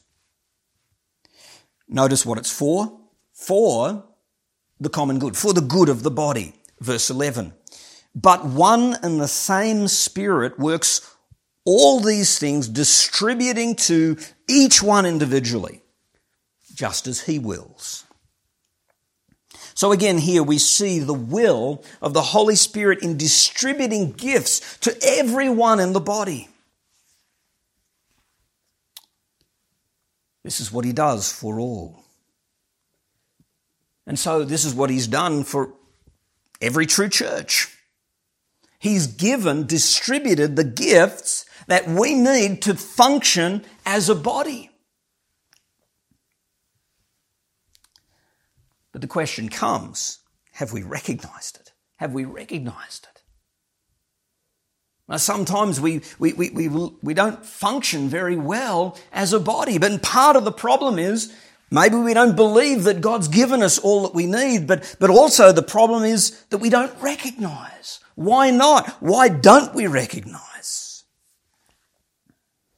Notice what it's for. For the common good, for the good of the body. Verse eleven. But one and the same Spirit works all these things, distributing to each one individually, just as he wills. So again, here we see the will of the Holy Spirit in distributing gifts to everyone in the body. This is what he does for all. And so this is what he's done for every true church. He's given, distributed the gifts that we need to function as a body. But the question comes, have we recognized it? Have we recognized it? Now, sometimes we, we, we, we, we don't function very well as a body, but part of the problem is maybe we don't believe that God's given us all that we need, but, but also the problem is that we don't recognize. Why not? Why don't we recognize?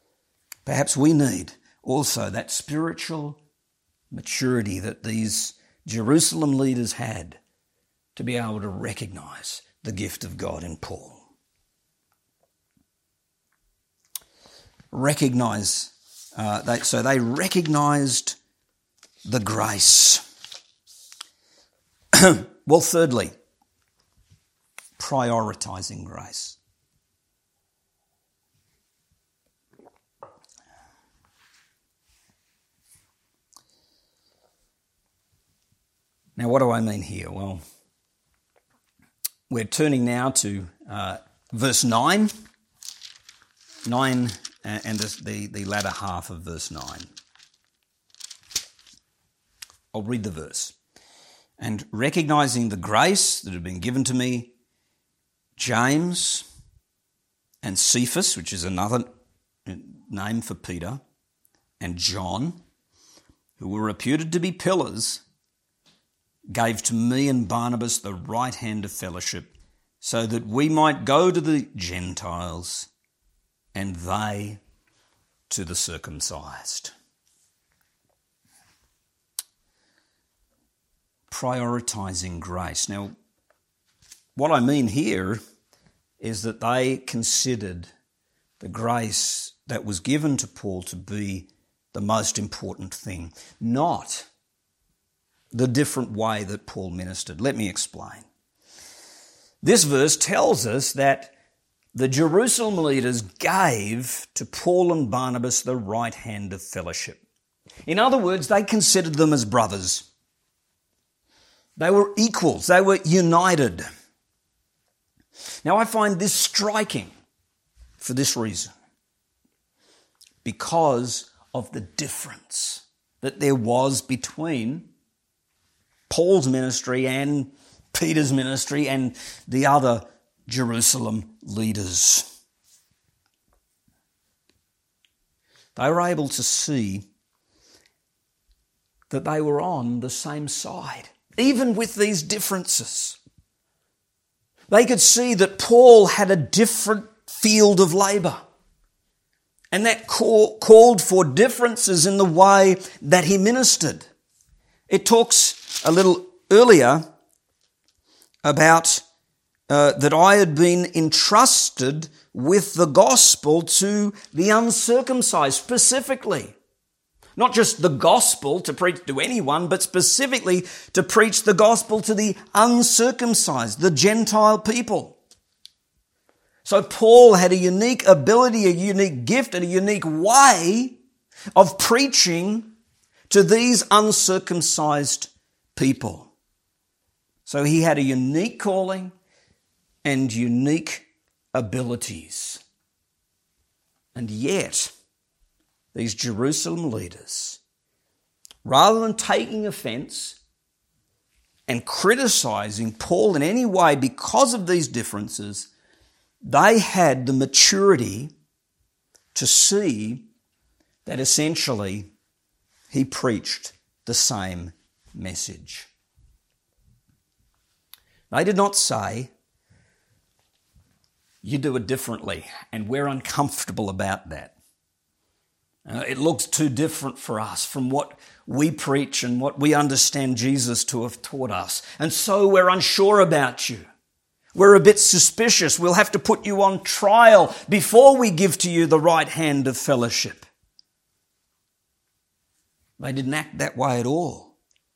Perhaps we need also that spiritual maturity that these Jerusalem leaders had to be able to recognise the gift of God in Paul. Recognise, uh, they, so they recognised the grace. Well, thirdly, prioritising grace. Now, what do I mean here? Well, we're turning now to uh, verse nine, nine and the, the, the latter half of verse nine. I'll read the verse. And recognising the grace that had been given to me, James and Cephas, which is another name for Peter, and John, who were reputed to be pillars, gave to me and Barnabas the right hand of fellowship, so that we might go to the Gentiles and they to the circumcised. Prioritising grace. Now, what I mean here is that they considered the grace that was given to Paul to be the most important thing, not the different way that Paul ministered. Let me explain. This verse tells us that the Jerusalem leaders gave to Paul and Barnabas the right hand of fellowship. In other words, they considered them as brothers. They were equals. They were united. Now, I find this striking for this reason. Because of the difference that there was between Paul's ministry and Peter's ministry and the other Jerusalem leaders. They were able to see that they were on the same side, even with these differences. They could see that Paul had a different field of labour, and that call, called for differences in the way that he ministered. It talks a little earlier about uh, that I had been entrusted with the gospel to the uncircumcised specifically. Not just the gospel to preach to anyone, but specifically to preach the gospel to the uncircumcised, the Gentile people. So Paul had a unique ability, a unique gift, and a unique way of preaching to these uncircumcised people. So he had a unique calling and unique abilities. And yet, these Jerusalem leaders, rather than taking offence and criticising Paul in any way because of these differences, they had the maturity to see that essentially he preached the same message. They did not say, you do it differently, and we're uncomfortable about that. Uh, it looks too different for us from what we preach and what we understand Jesus to have taught us. And so we're unsure about you. We're a bit suspicious. We'll have to put you on trial before we give to you the right hand of fellowship. They didn't act that way at all.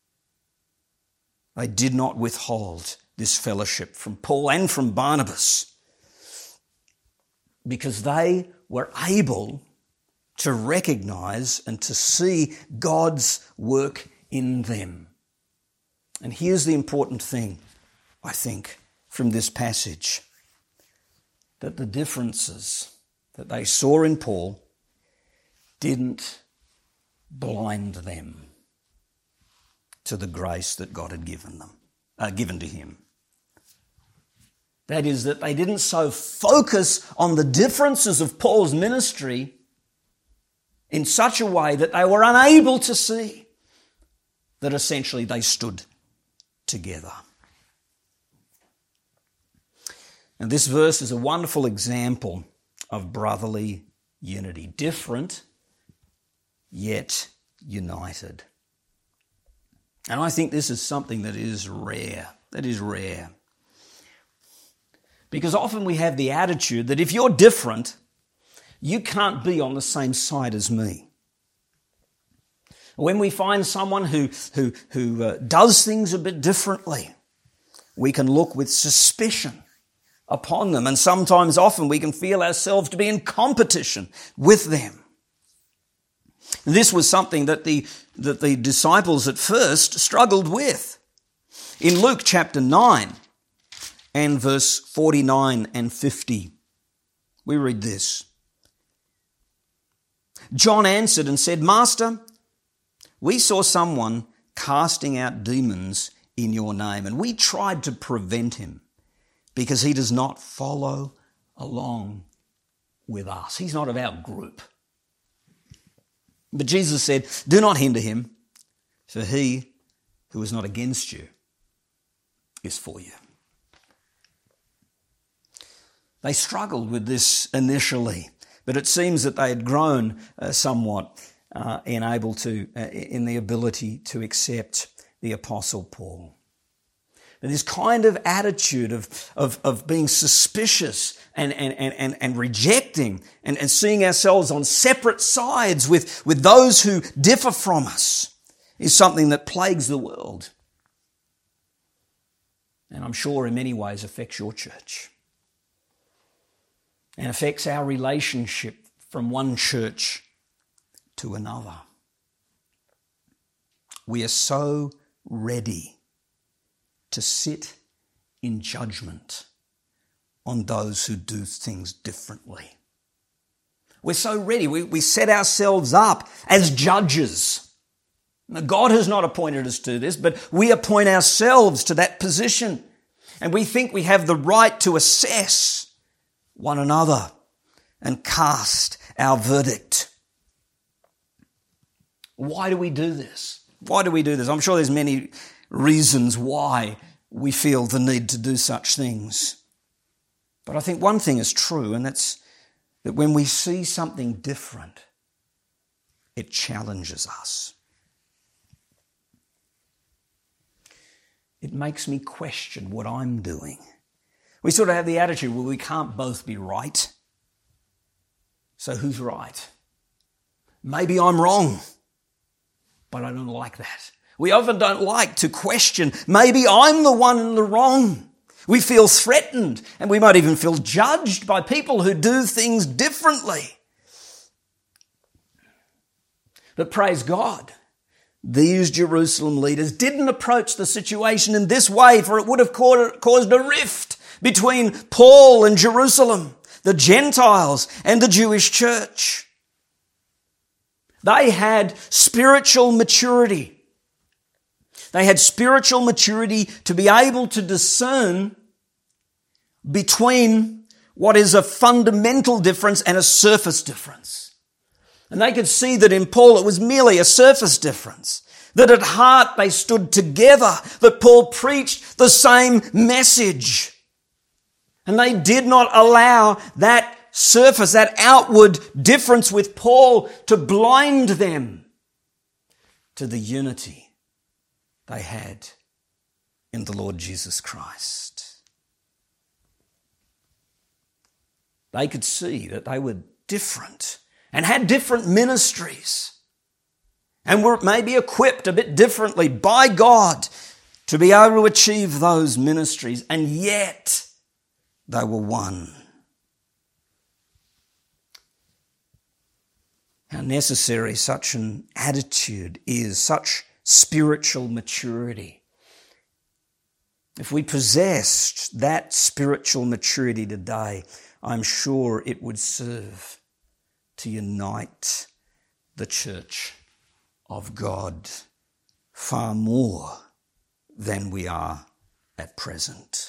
They did not withhold this fellowship from Paul and from Barnabas because they were able to recognise and to see God's work in them. And here's the important thing, I think, from this passage, that the differences that they saw in Paul didn't blind them to the grace that God had given them, uh, given to him. That is, that they didn't so focus on the differences of Paul's ministry in such a way that they were unable to see that essentially they stood together. And this verse is a wonderful example of brotherly unity. Different, yet united. And I think this is something that is rare. That is rare. Because often we have the attitude that if you're different, you can't be on the same side as me. When we find someone who, who, who uh, does things a bit differently, we can look with suspicion upon them, and sometimes often we can feel ourselves to be in competition with them. This was something that the, that the disciples at first struggled with. In Luke chapter nine and verse forty-nine and fifty, we read this. John answered and said, Master, we saw someone casting out demons in your name, and we tried to prevent him because he does not follow along with us. He's not of our group. But Jesus said, do not hinder him, for he who is not against you is for you. They struggled with this initially, but it seems that they had grown uh, somewhat uh, in able to, uh, in the ability to accept the Apostle Paul. And this kind of attitude of, of, of being suspicious and, and, and, and rejecting and, and seeing ourselves on separate sides with, with those who differ from us is something that plagues the world. And I'm sure in many ways affects your church and affects our relationship from one church to another. We are so ready to sit in judgment on those who do things differently. We're so ready. We, we set ourselves up as judges. Now, God has not appointed us to this, but we appoint ourselves to that position. And we think we have the right to assess one another and cast our verdict. Why do we do this? Why do we do this? I'm sure there's many reasons why we feel the need to do such things. But I think one thing is true, and that's that when we see something different, it challenges us. It makes me question what I'm doing. We sort of have the attitude, well, we can't both be right. So who's right? Maybe I'm wrong, but I don't like that. We often don't like to question, maybe I'm the one in the wrong. We feel threatened, and we might even feel judged by people who do things differently. But praise God, these Jerusalem leaders didn't approach the situation in this way, for it would have caused a rift between Paul and Jerusalem, the Gentiles and the Jewish church. They had spiritual maturity. They had spiritual maturity to be able to discern between what is a fundamental difference and a surface difference. And they could see that in Paul it was merely a surface difference, that at heart they stood together, that Paul preached the same message. And they did not allow that surface, that outward difference with Paul to blind them to the unity they had in the Lord Jesus Christ. They could see that they were different and had different ministries and were maybe equipped a bit differently by God to be able to achieve those ministries, and yet they were one. How necessary such an attitude is, such spiritual maturity. If we possessed that spiritual maturity today, I'm sure it would serve to unite the church of God far more than we are at present.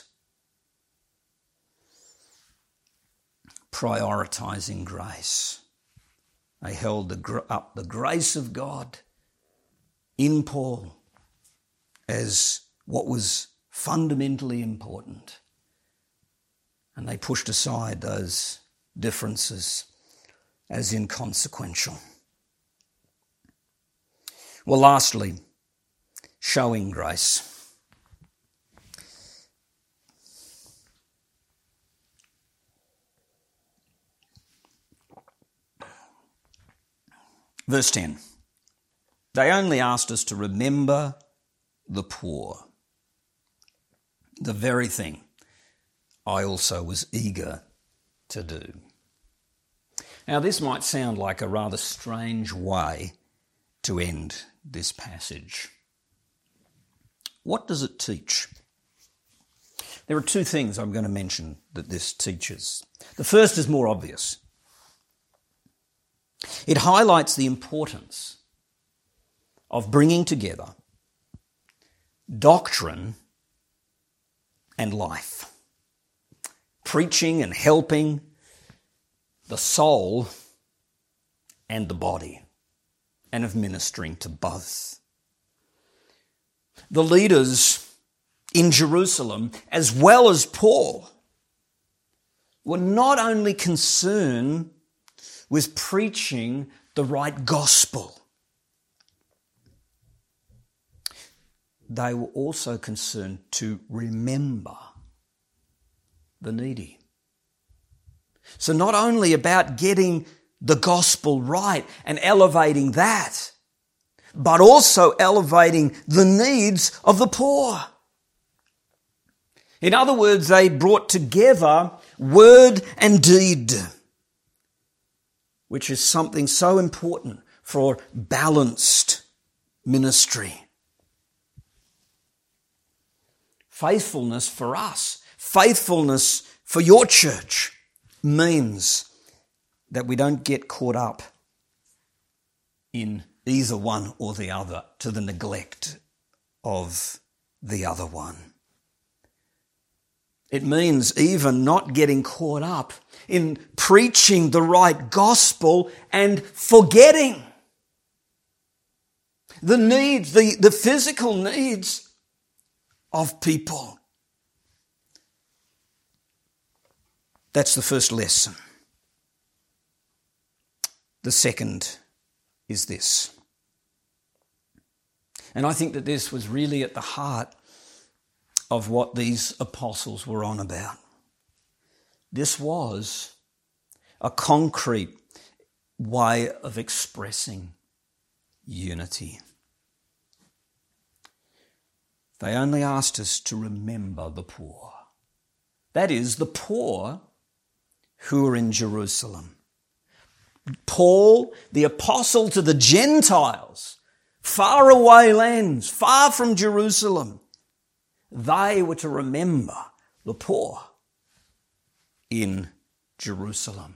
Prioritizing grace. They held the, up the grace of God in Paul as what was fundamentally important. And they pushed aside those differences as inconsequential. Well, lastly, showing grace. Verse ten. They only asked us to remember the poor. The very thing I also was eager to do. Now, this might sound like a rather strange way to end this passage. What does it teach? There are two things I'm going to mention that this teaches. The first is more obvious. It highlights the importance of bringing together doctrine and life, preaching and helping the soul and the body, and of ministering to both. The leaders in Jerusalem, as well as Paul, were not only concerned with preaching the right gospel, they were also concerned to remember the needy. So not only about getting the gospel right and elevating that, but also elevating the needs of the poor. In other words, they brought together word and deed, which is something so important for balanced ministry. Faithfulness for us, faithfulness for your church means that we don't get caught up in either one or the other to the neglect of the other one. It means even not getting caught up in preaching the right gospel and forgetting the needs, the, the physical needs of people. That's the first lesson. The second is this. And I think that this was really at the heart of what these apostles were on about. This was a concrete way of expressing unity. They only asked us to remember the poor. That is, the poor who are in Jerusalem. Paul, the apostle to the Gentiles, far away lands, far from Jerusalem, they were to remember the poor in Jerusalem.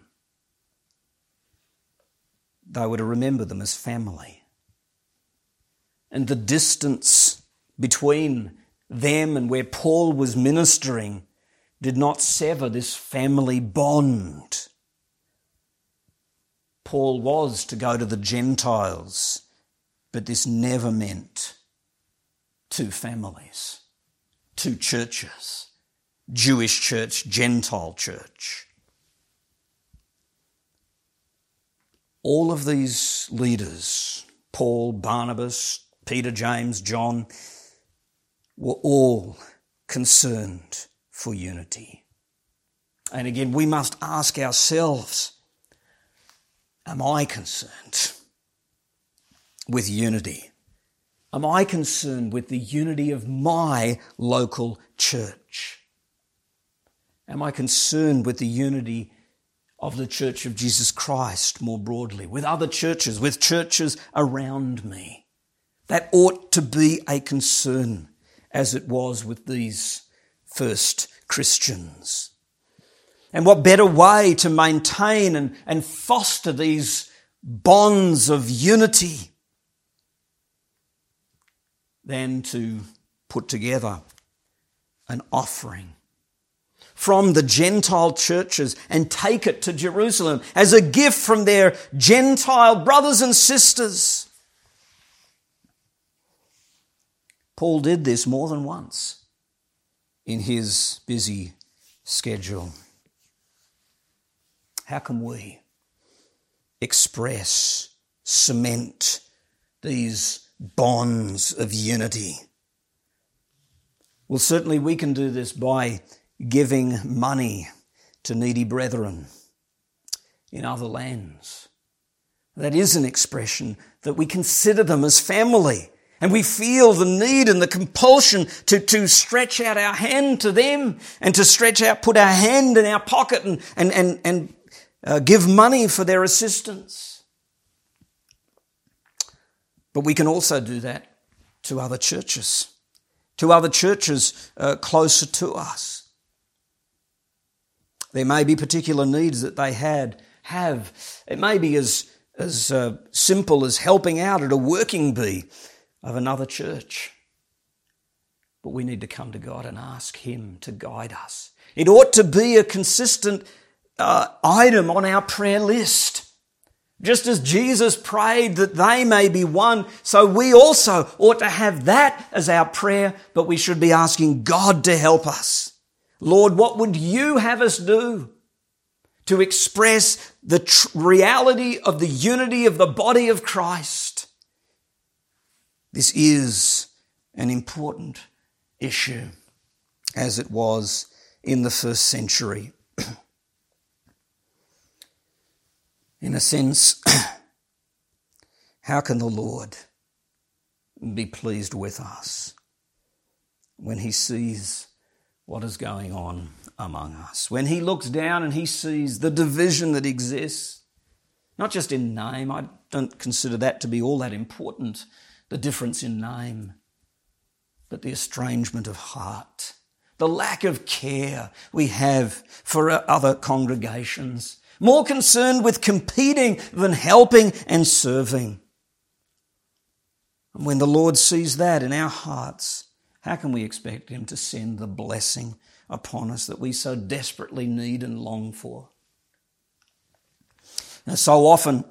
They were to remember them as family. And the distance between them and where Paul was ministering did not sever this family bond. Paul was to go to the Gentiles, but this never meant two families, two churches, Jewish church, Gentile church. All of these leaders, Paul, Barnabas, Peter, James, John, were all concerned for unity. And again, we must ask ourselves, am I concerned with unity? Am I concerned with the unity of my local church? Am I concerned with the unity of the Church of Jesus Christ more broadly, with other churches, with churches around me? That ought to be a concern, as it was with these first Christians. And what better way to maintain and, and foster these bonds of unity than to put together an offering from the Gentile churches and take it to Jerusalem as a gift from their Gentile brothers and sisters. Paul did this more than once in his busy schedule. How can we express, cement these bonds of unity Well, certainly we can do this by giving money to needy brethren in other lands. That is an expression that we consider them as family, and we feel the need and the compulsion to, to stretch out our hand to them and to stretch out, put our hand in our pocket and, and, and, and uh, give money for their assistance. But we can also do that to other churches, to other churches uh, closer to us. There may be particular needs that they had, have. It may be as, as uh, simple as helping out at a working bee of another church. But we need to come to God and ask Him to guide us. It ought to be a consistent uh, item on our prayer list. Just as Jesus prayed that they may be one, so we also ought to have that as our prayer, but we should be asking God to help us. Lord, what would you have us do to express the tr- reality of the unity of the body of Christ? This is an important issue, as it was in the first century. In a sense, how can the Lord be pleased with us when He sees what is going on among us? When He looks down and He sees the division that exists, not just in name, I don't consider that to be all that important, the difference in name, but the estrangement of heart, the lack of care we have for other congregations, more concerned with competing than helping and serving. And when the Lord sees that in our hearts, how can we expect Him to send the blessing upon us that we so desperately need and long for? Now, so often,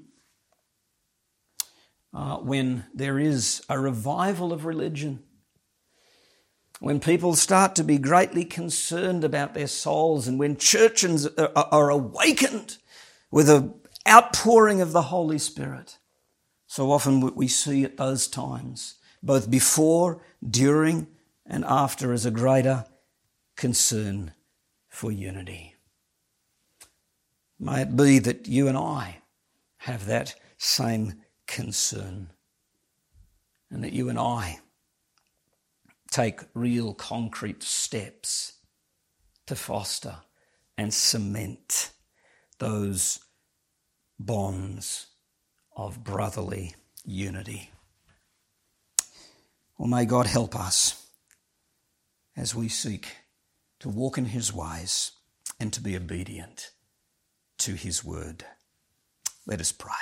uh, when there is a revival of religion, when people start to be greatly concerned about their souls, and when churches are, are awakened with an outpouring of the Holy Spirit, so often we see at those times, both before, during, and after, as a greater concern for unity. May it be that you and I have that same concern, and that you and I take real concrete steps to foster and cement those bonds of brotherly unity. Well, may God help us as we seek to walk in His ways and to be obedient to His word. Let us pray.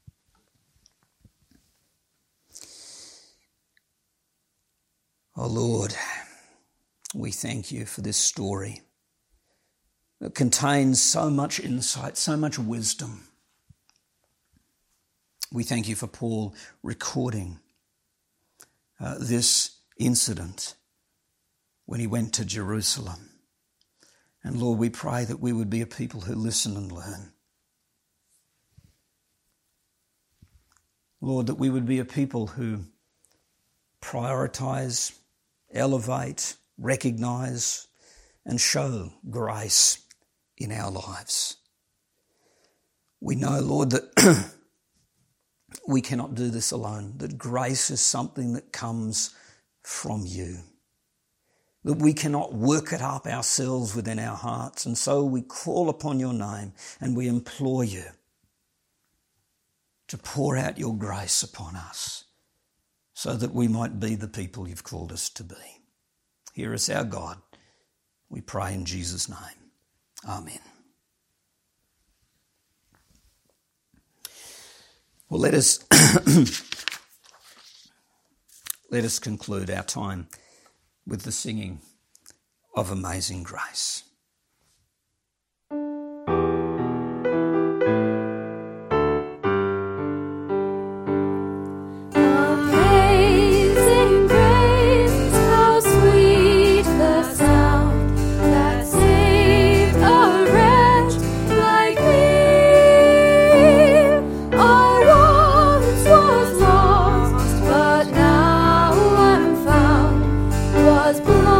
Oh Lord, we thank you for this story that contains so much insight, so much wisdom. We thank you for Paul recording uh, this incident when he went to Jerusalem. And Lord, we pray that we would be a people who listen and learn. Lord, that we would be a people who prioritize, elevate, recognise and show grace in our lives. We know, Lord, that we cannot do this alone, that grace is something that comes from you, that we cannot work it up ourselves within our hearts, and so we call upon your name and we implore you to pour out your grace upon us, so that we might be the people you've called us to be. Hear us, our God. We pray in Jesus' name. Amen. Well, let us let us conclude our time with the singing of Amazing Grace. Was blind.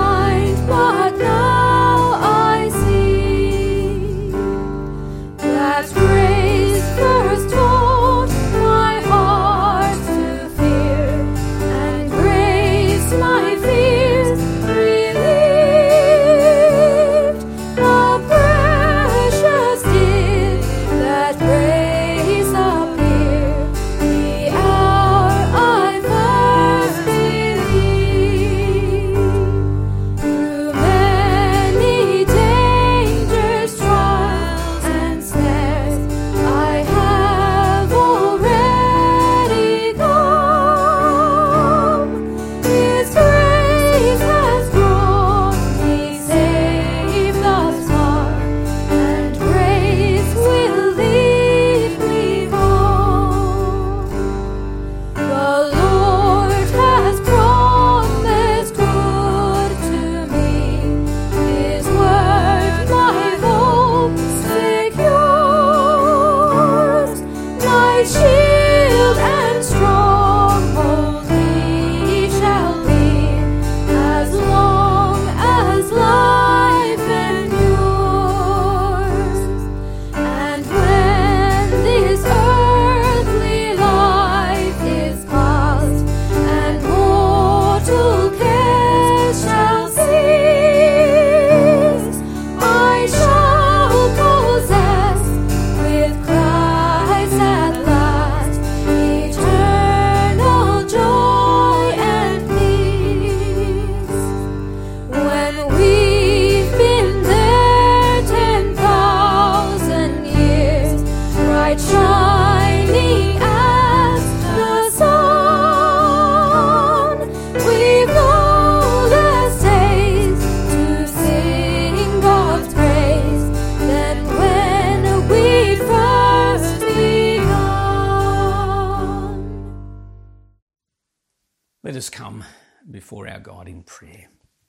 Let us come before our God in prayer.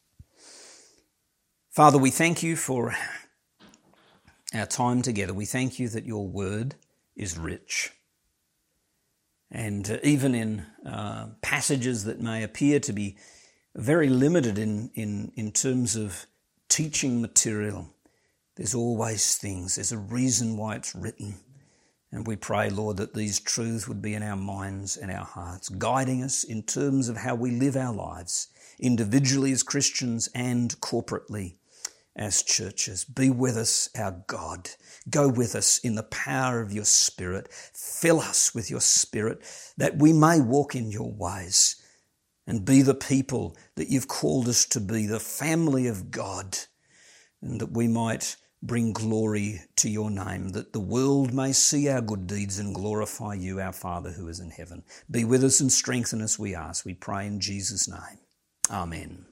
Father, we thank you for our time together. We thank you that your word is rich. And uh, even in uh, passages that may appear to be very limited in, in, in terms of teaching material, there's always things. There's a reason why it's written. And we pray, Lord, that these truths would be in our minds and our hearts, guiding us in terms of how we live our lives, individually as Christians and corporately as churches. Be with us, our God. Go with us in the power of your Spirit. Fill us with your Spirit that we may walk in your ways and be the people that you've called us to be, the family of God, and that we might bring glory to your name, that the world may see our good deeds and glorify you, our Father who is in heaven. Be with us and strengthen us, we ask. We pray in Jesus' name. Amen.